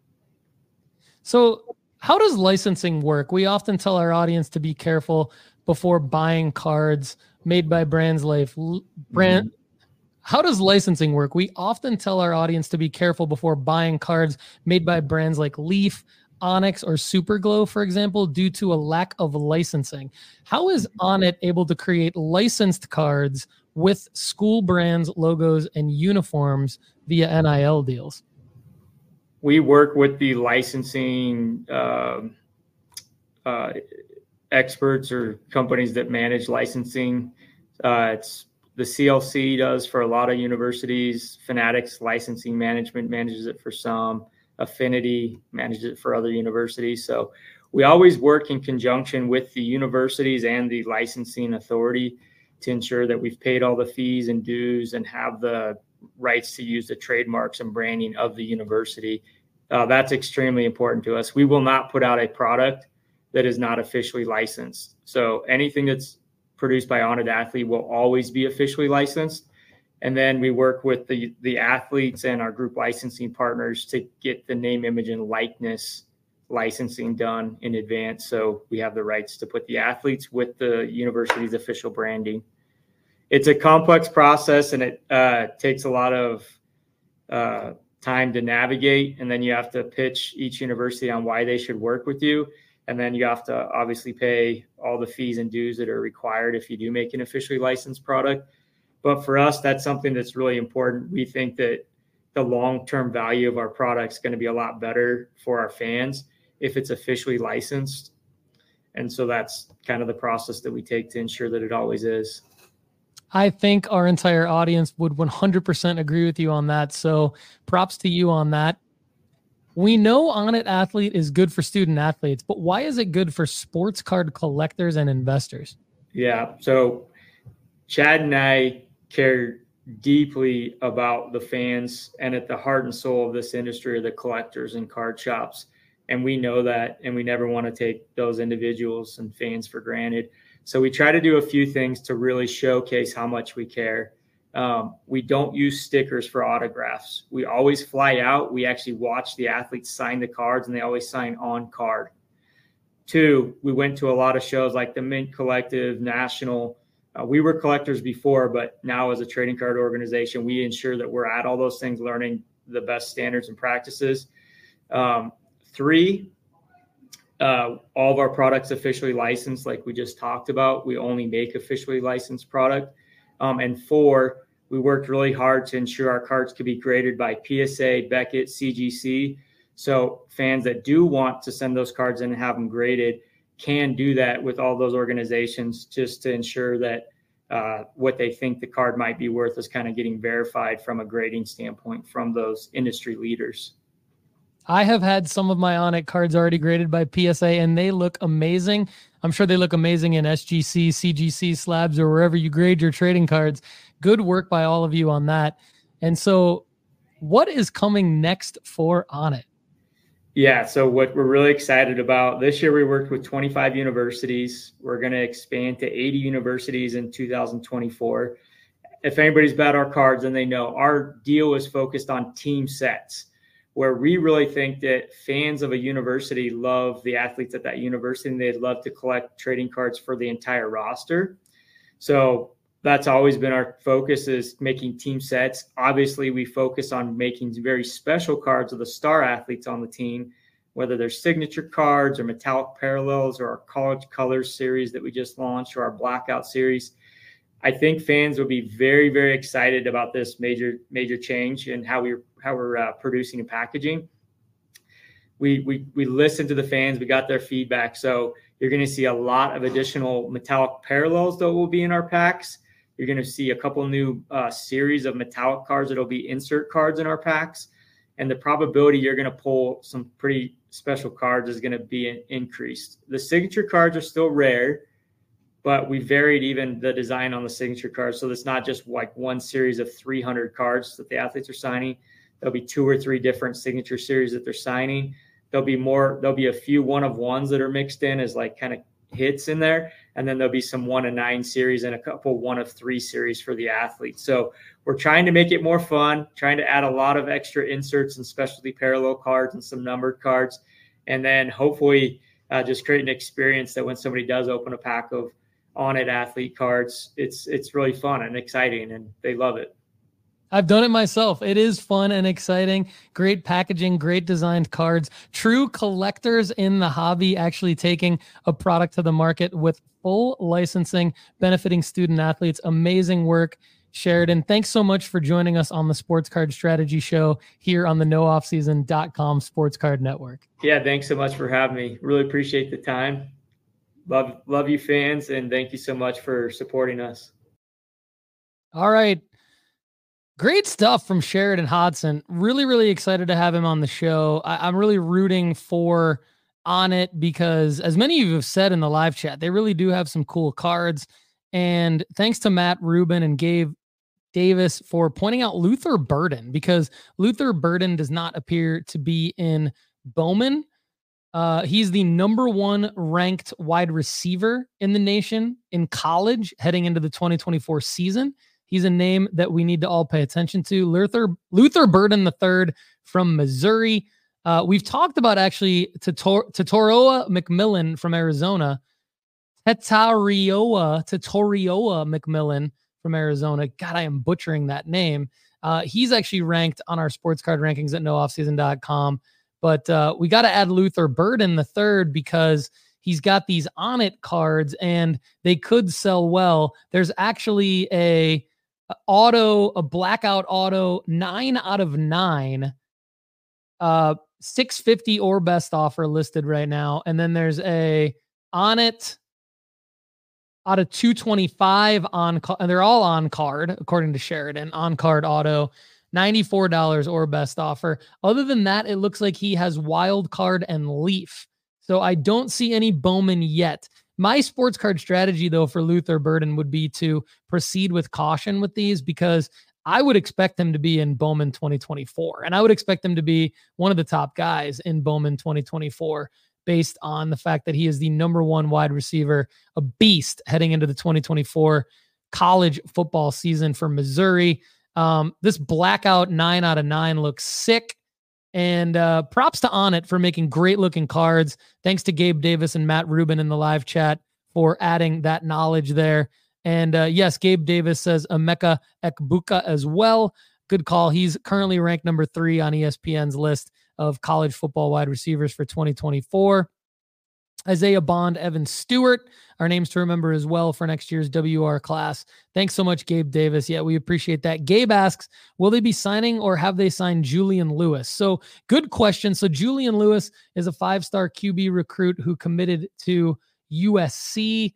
So how does licensing work? We often tell our audience to be careful before buying cards made by brands like brand. How does licensing work? We often tell our audience to be careful before buying cards made by brands like Leaf, Onyx, or Superglow, for example, due to a lack of licensing. How is Onnit able to create licensed cards with school brands, logos, and uniforms via NIL deals? We work with the licensing experts or companies that manage licensing. It's the CLC does for a lot of universities. Fanatics Licensing Management manages it for some. Affinity manages it for other universities. So we always work in conjunction with the universities and the licensing authority to ensure that we've paid all the fees and dues and have the rights to use the trademarks and branding of the university. That's extremely important to us. We will not put out a product that is not officially licensed. So anything that's produced by Onnit Athlete will always be officially licensed. And then we work with the athletes and our group licensing partners to get the name, image, and likeness licensing done in advance. So we have the rights to put the athletes with the university's official branding. It's a complex process, and it takes a lot of time to navigate. And then you have to pitch each university on why they should work with you. And then you have to obviously pay all the fees and dues that are required if you do make an officially licensed product. But for us, that's something that's really important. We think that the long-term value of our product is going to be a lot better for our fans if it's officially licensed. And so that's kind of the process that we take to ensure that it always is. I think our entire audience would 100% agree with you on that. So props to you on that. We know Onnit Athlete is good for student athletes, but why is it good for sports card collectors and investors? Yeah. So Chad and I care deeply about the fans, and at the heart and soul of this industry are the collectors and card shops. And we know that, and we never want to take those individuals and fans for granted. So we try to do a few things to really showcase how much we care. We don't use stickers for autographs. We always fly out. We actually watch the athletes sign the cards, and they always sign on card. 2, we went to a lot of shows like the Mint Collective, National. We were collectors before, but now as a trading card organization, we ensure that we're at all those things, learning the best standards and practices. 3, all of our products officially licensed, like we just talked about. We only make officially licensed product. And 4, we worked really hard to ensure our cards could be graded by PSA, Beckett, CGC. So fans that do want to send those cards in and have them graded can do that with all those organizations, just to ensure that what they think the card might be worth is kind of getting verified from a grading standpoint from those industry leaders. I have had some of my Onnit cards already graded by PSA, and they look amazing. I'm sure they look amazing in SGC, CGC slabs, or wherever you grade your trading cards. Good work by all of you on that. And so what is coming next for Onnit? Yeah, so what we're really excited about, this year we worked with 25 universities. We're going to expand to 80 universities in 2024. If anybody's bought our cards, then they know our deal is focused on team sets, where we really think that fans of a university love the athletes at that university, and they'd love to collect trading cards for the entire roster. So that's always been our focus, is making team sets. Obviously, we focus on making very special cards of the star athletes on the team, whether they're signature cards or metallic parallels or our college colors series that we just launched or our blackout series. I think fans will be very, very excited about this major change in how we're producing and packaging. We listened to the fans. We got their feedback. So you're going to see a lot of additional metallic parallels that will be in our packs. You're going to see a couple new series of metallic cards that will be insert cards in our packs. and the probability you're going to pull some pretty special cards is going to be increased. The signature cards are still rare, but we varied even the design on the signature cards. So it's not just like one series of 300 cards that the athletes are signing. There'll be 2 or 3 different signature series that they're signing. There'll be a few 1-of-1s that are mixed in as like kind of hits in there. And then there'll be some 1-of-9 series and a couple 1-of-3 series for the athletes. So we're trying to make it more fun, trying to add a lot of extra inserts and specialty parallel cards and some numbered cards. And then hopefully just create an experience that when somebody does open a pack of On-It athlete cards, it's really fun and exciting, and they love it. I've done it myself. It is fun and exciting. Great packaging, great designed cards. True collectors in the hobby, actually taking a product to the market with full licensing, benefiting student athletes. Amazing work, Sheridan. Thanks so much for joining us on the Sports Card Strategy Show here on the nooffseason.com Sports Card Network. Yeah, thanks so much for having me. Really appreciate the time. Love you fans, and thank you so much for supporting us. All right. Great stuff from Sheridan Hodson. Really, really excited to have him on the show. I'm really rooting for On-It because, as many of you have said in the live chat, they really do have some cool cards. And thanks to Matt Rubin and Gabe Davis for pointing out Luther Burden, because Luther Burden does not appear to be in Bowman. He's the #1 ranked wide receiver in the nation in college heading into the 2024 season. He's a name that we need to all pay attention to. Luther Burden III from Missouri. We've talked about actually Tetairoa McMillan from Arizona. Tetairoa McMillan from Arizona. God, I am butchering that name. He's actually ranked on our sports card rankings at nooffseason.com. But we got to add Luther Burden III because he's got these On-It cards and they could sell well. There's actually a blackout auto 9 out of 9, 650 or best offer listed right now. And then there's a On-It out of 225 and they're all on card, according to Sheridan, on card auto, $94 or best offer. Other than that, it looks like he has wild card and leaf. So I don't see any Bowman yet. My sports card strategy, though, for Luther Burden would be to proceed with caution with these because I would expect him to be in Bowman 2024. And I would expect him to be one of the top guys in Bowman 2024 based on the fact that he is the #1 wide receiver, a beast heading into the 2024 college football season for Missouri. This blackout 9 out of 9 looks sick. And props to On-It for making great looking cards. Thanks to Gabe Davis and Matt Rubin in the live chat for adding that knowledge there. And yes, Gabe Davis says Emeka Ekbuka as well. Good call. He's currently ranked #3 on ESPN's list of college football wide receivers for 2024. Isaiah Bond, Evan Stewart, our names to remember as well for next year's WR class. Thanks so much, Gabe Davis. Yeah, we appreciate that. Gabe asks, will they be signing or have they signed Julian Lewis? So good question. So Julian Lewis is a 5-star QB recruit who committed to USC.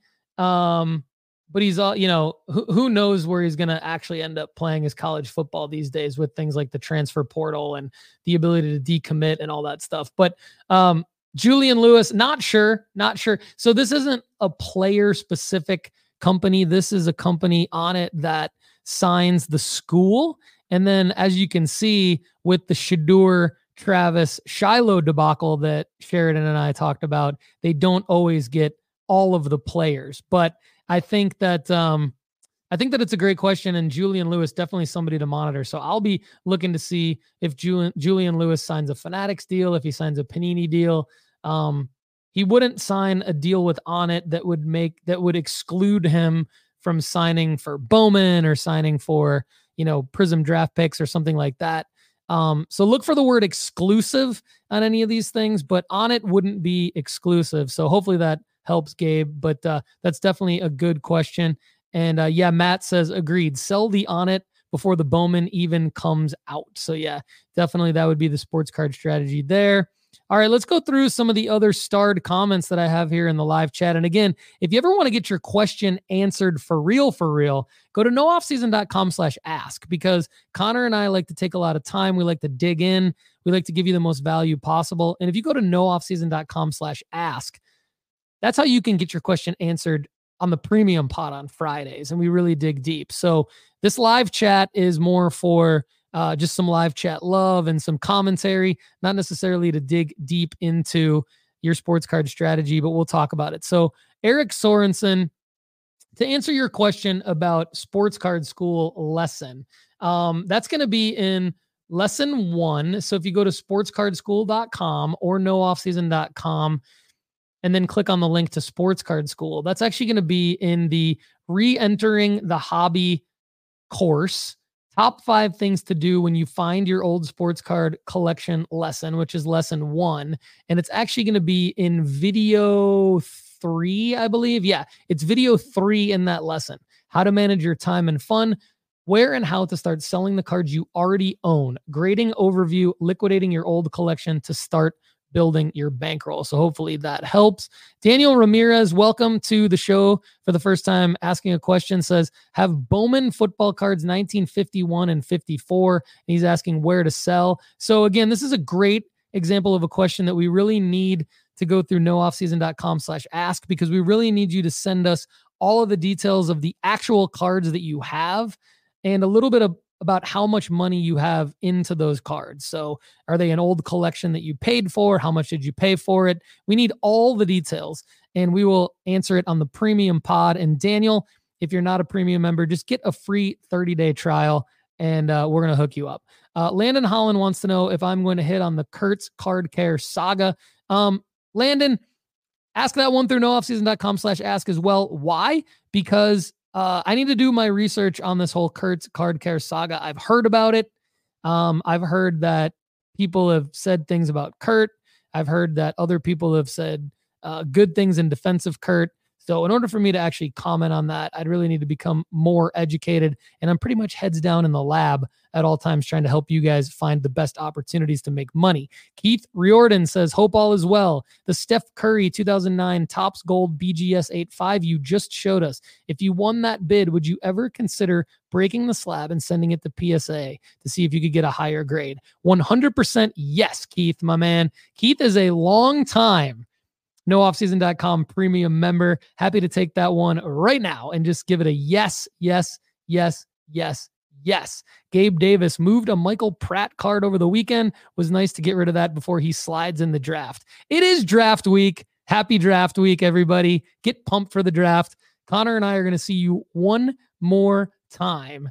But he's all, who knows where he's going to actually end up playing his college football these days with things like the transfer portal and the ability to decommit and all that stuff. But, Julian Lewis, not sure. So this isn't a player specific company. This is a company On-It that signs the school. And then as you can see with the Shedeur Travis Shiloh debacle that Sheridan and I talked about, they don't always get all of the players, but I think that it's a great question, and Julian Lewis definitely somebody to monitor. So I'll be looking to see if Julian Lewis signs a Fanatics deal, if he signs a Panini deal. He wouldn't sign a deal with On-It that would exclude him from signing for Bowman or signing for Prism draft picks or something like that. So look for the word exclusive on any of these things, but On-It wouldn't be exclusive. So hopefully that helps, Gabe. But that's definitely a good question. And yeah, Matt says, agreed. Sell the On-It before the Bowman even comes out. So yeah, definitely that would be the sports card strategy there. All right, let's go through some of the other starred comments that I have here in the live chat. And again, if you ever want to get your question answered for real, go to nooffseason.com/ask, because Connor and I like to take a lot of time. We like to dig in. We like to give you the most value possible. And if you go to nooffseason.com/ask, that's how you can get your question answered on the premium pod on Fridays. And we really dig deep. So this live chat is more for just some live chat love and some commentary, not necessarily to dig deep into your sports card strategy, but we'll talk about it. So Eric Sorensen, to answer your question about sports card school lesson, that's going to be in lesson 1. So if you go to sportscardschool.com or nooffseason.com and then click on the link to Sports Card School, that's actually going to be in the re-entering the hobby course. Top 5 things to do when you find your old sports card collection lesson, which is lesson 1. And it's actually going to be in video 3, I believe. Yeah, it's video 3 in that lesson. How to manage your time and fun, where and how to start selling the cards you already own, grading overview, liquidating your old collection to start building your bankroll. So hopefully that helps. Daniel Ramirez, welcome to the show for the first time, asking a question, says, have Bowman football cards 1951 and 54. And he's asking where to sell. So again, this is a great example of a question that we really need to go through nooffseason.com/ask, because we really need you to send us all of the details of the actual cards that you have and a little bit about how much money you have into those cards. So are they an old collection that you paid for? How much did you pay for it? We need all the details, and we will answer it on the premium pod. And Daniel, if you're not a premium member, just get a free 30-day trial, and we're going to hook you up. Landon Holland wants to know if I'm going to hit on the Kurtz Card Care saga. Landon, ask that one through nooffseason.com/ask as well. Why? Because I need to do my research on this whole Kurtz Card Care saga. I've heard about it. I've heard that people have said things about Kurt. I've heard that other people have said good things in defense of Kurt. So in order for me to actually comment on that, I'd really need to become more educated. And I'm pretty much heads down in the lab at all times trying to help you guys find the best opportunities to make money. Keith Riordan says, hope all is well. The Steph Curry 2009 Topps Gold BGS 85 you just showed us. If you won that bid, would you ever consider breaking the slab and sending it to PSA to see if you could get a higher grade? 100% yes, Keith, my man. Keith is a long time nooffseason.com premium member. Happy to take that one right now and just give it a yes, yes, yes, yes, yes. Gabe Davis moved a Michael Pratt card over the weekend. Was nice to get rid of that before he slides in the draft. It is draft week. Happy draft week, everybody. Get pumped for the draft. Connor and I are going to see you one more time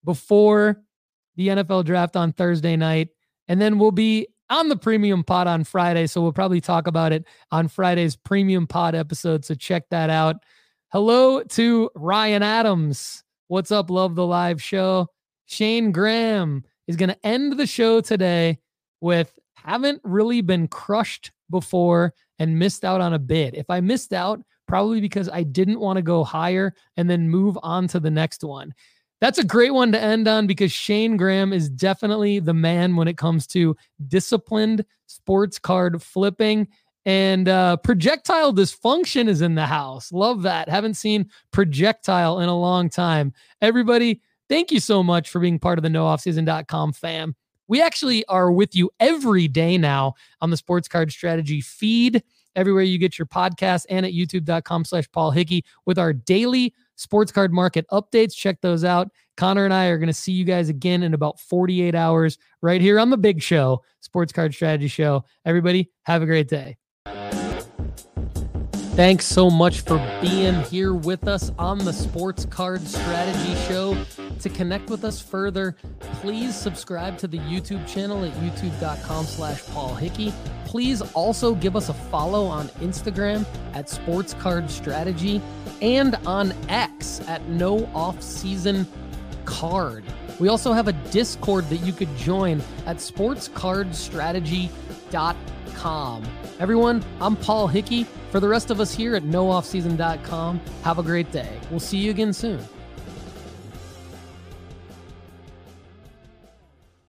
before the NFL draft on Thursday night. And then we'll be on the premium pod on Friday. So we'll probably talk about it on Friday's premium pod episode. So check that out. Hello to Ryan Adams. What's up? Love the live show. Shane Graham is going to end the show today with haven't really been crushed before and missed out on a bid. If I missed out, probably because I didn't want to go higher and then move on to the next one. That's a great one to end on, because Shane Graham is definitely the man when it comes to disciplined sports card flipping. And projectile dysfunction is in the house. Love that. Haven't seen projectile in a long time. Everybody, thank you so much for being part of the nooffseason.com fam. We actually are with you every day now on the Sports Card Strategy feed, everywhere you get your podcast, and at youtube.com/Paul Hickey with our daily sports card market updates. Check those out. Connor and I are going to see you guys again in about 48 hours right here on the big show, Sports Card Strategy Show. Everybody, have a great day. Thanks so much for being here with us on the Sports Card Strategy Show. To connect with us further, please subscribe to the YouTube channel at youtube.com/Paul Hickey. Please also give us a follow on Instagram at Sports Card Strategy and on X at NoOffSeasonCard. We also have a Discord that you could join at sportscardstrategy.com. Everyone, I'm Paul Hickey. For the rest of us here at nooffseason.com, have a great day. We'll see you again soon.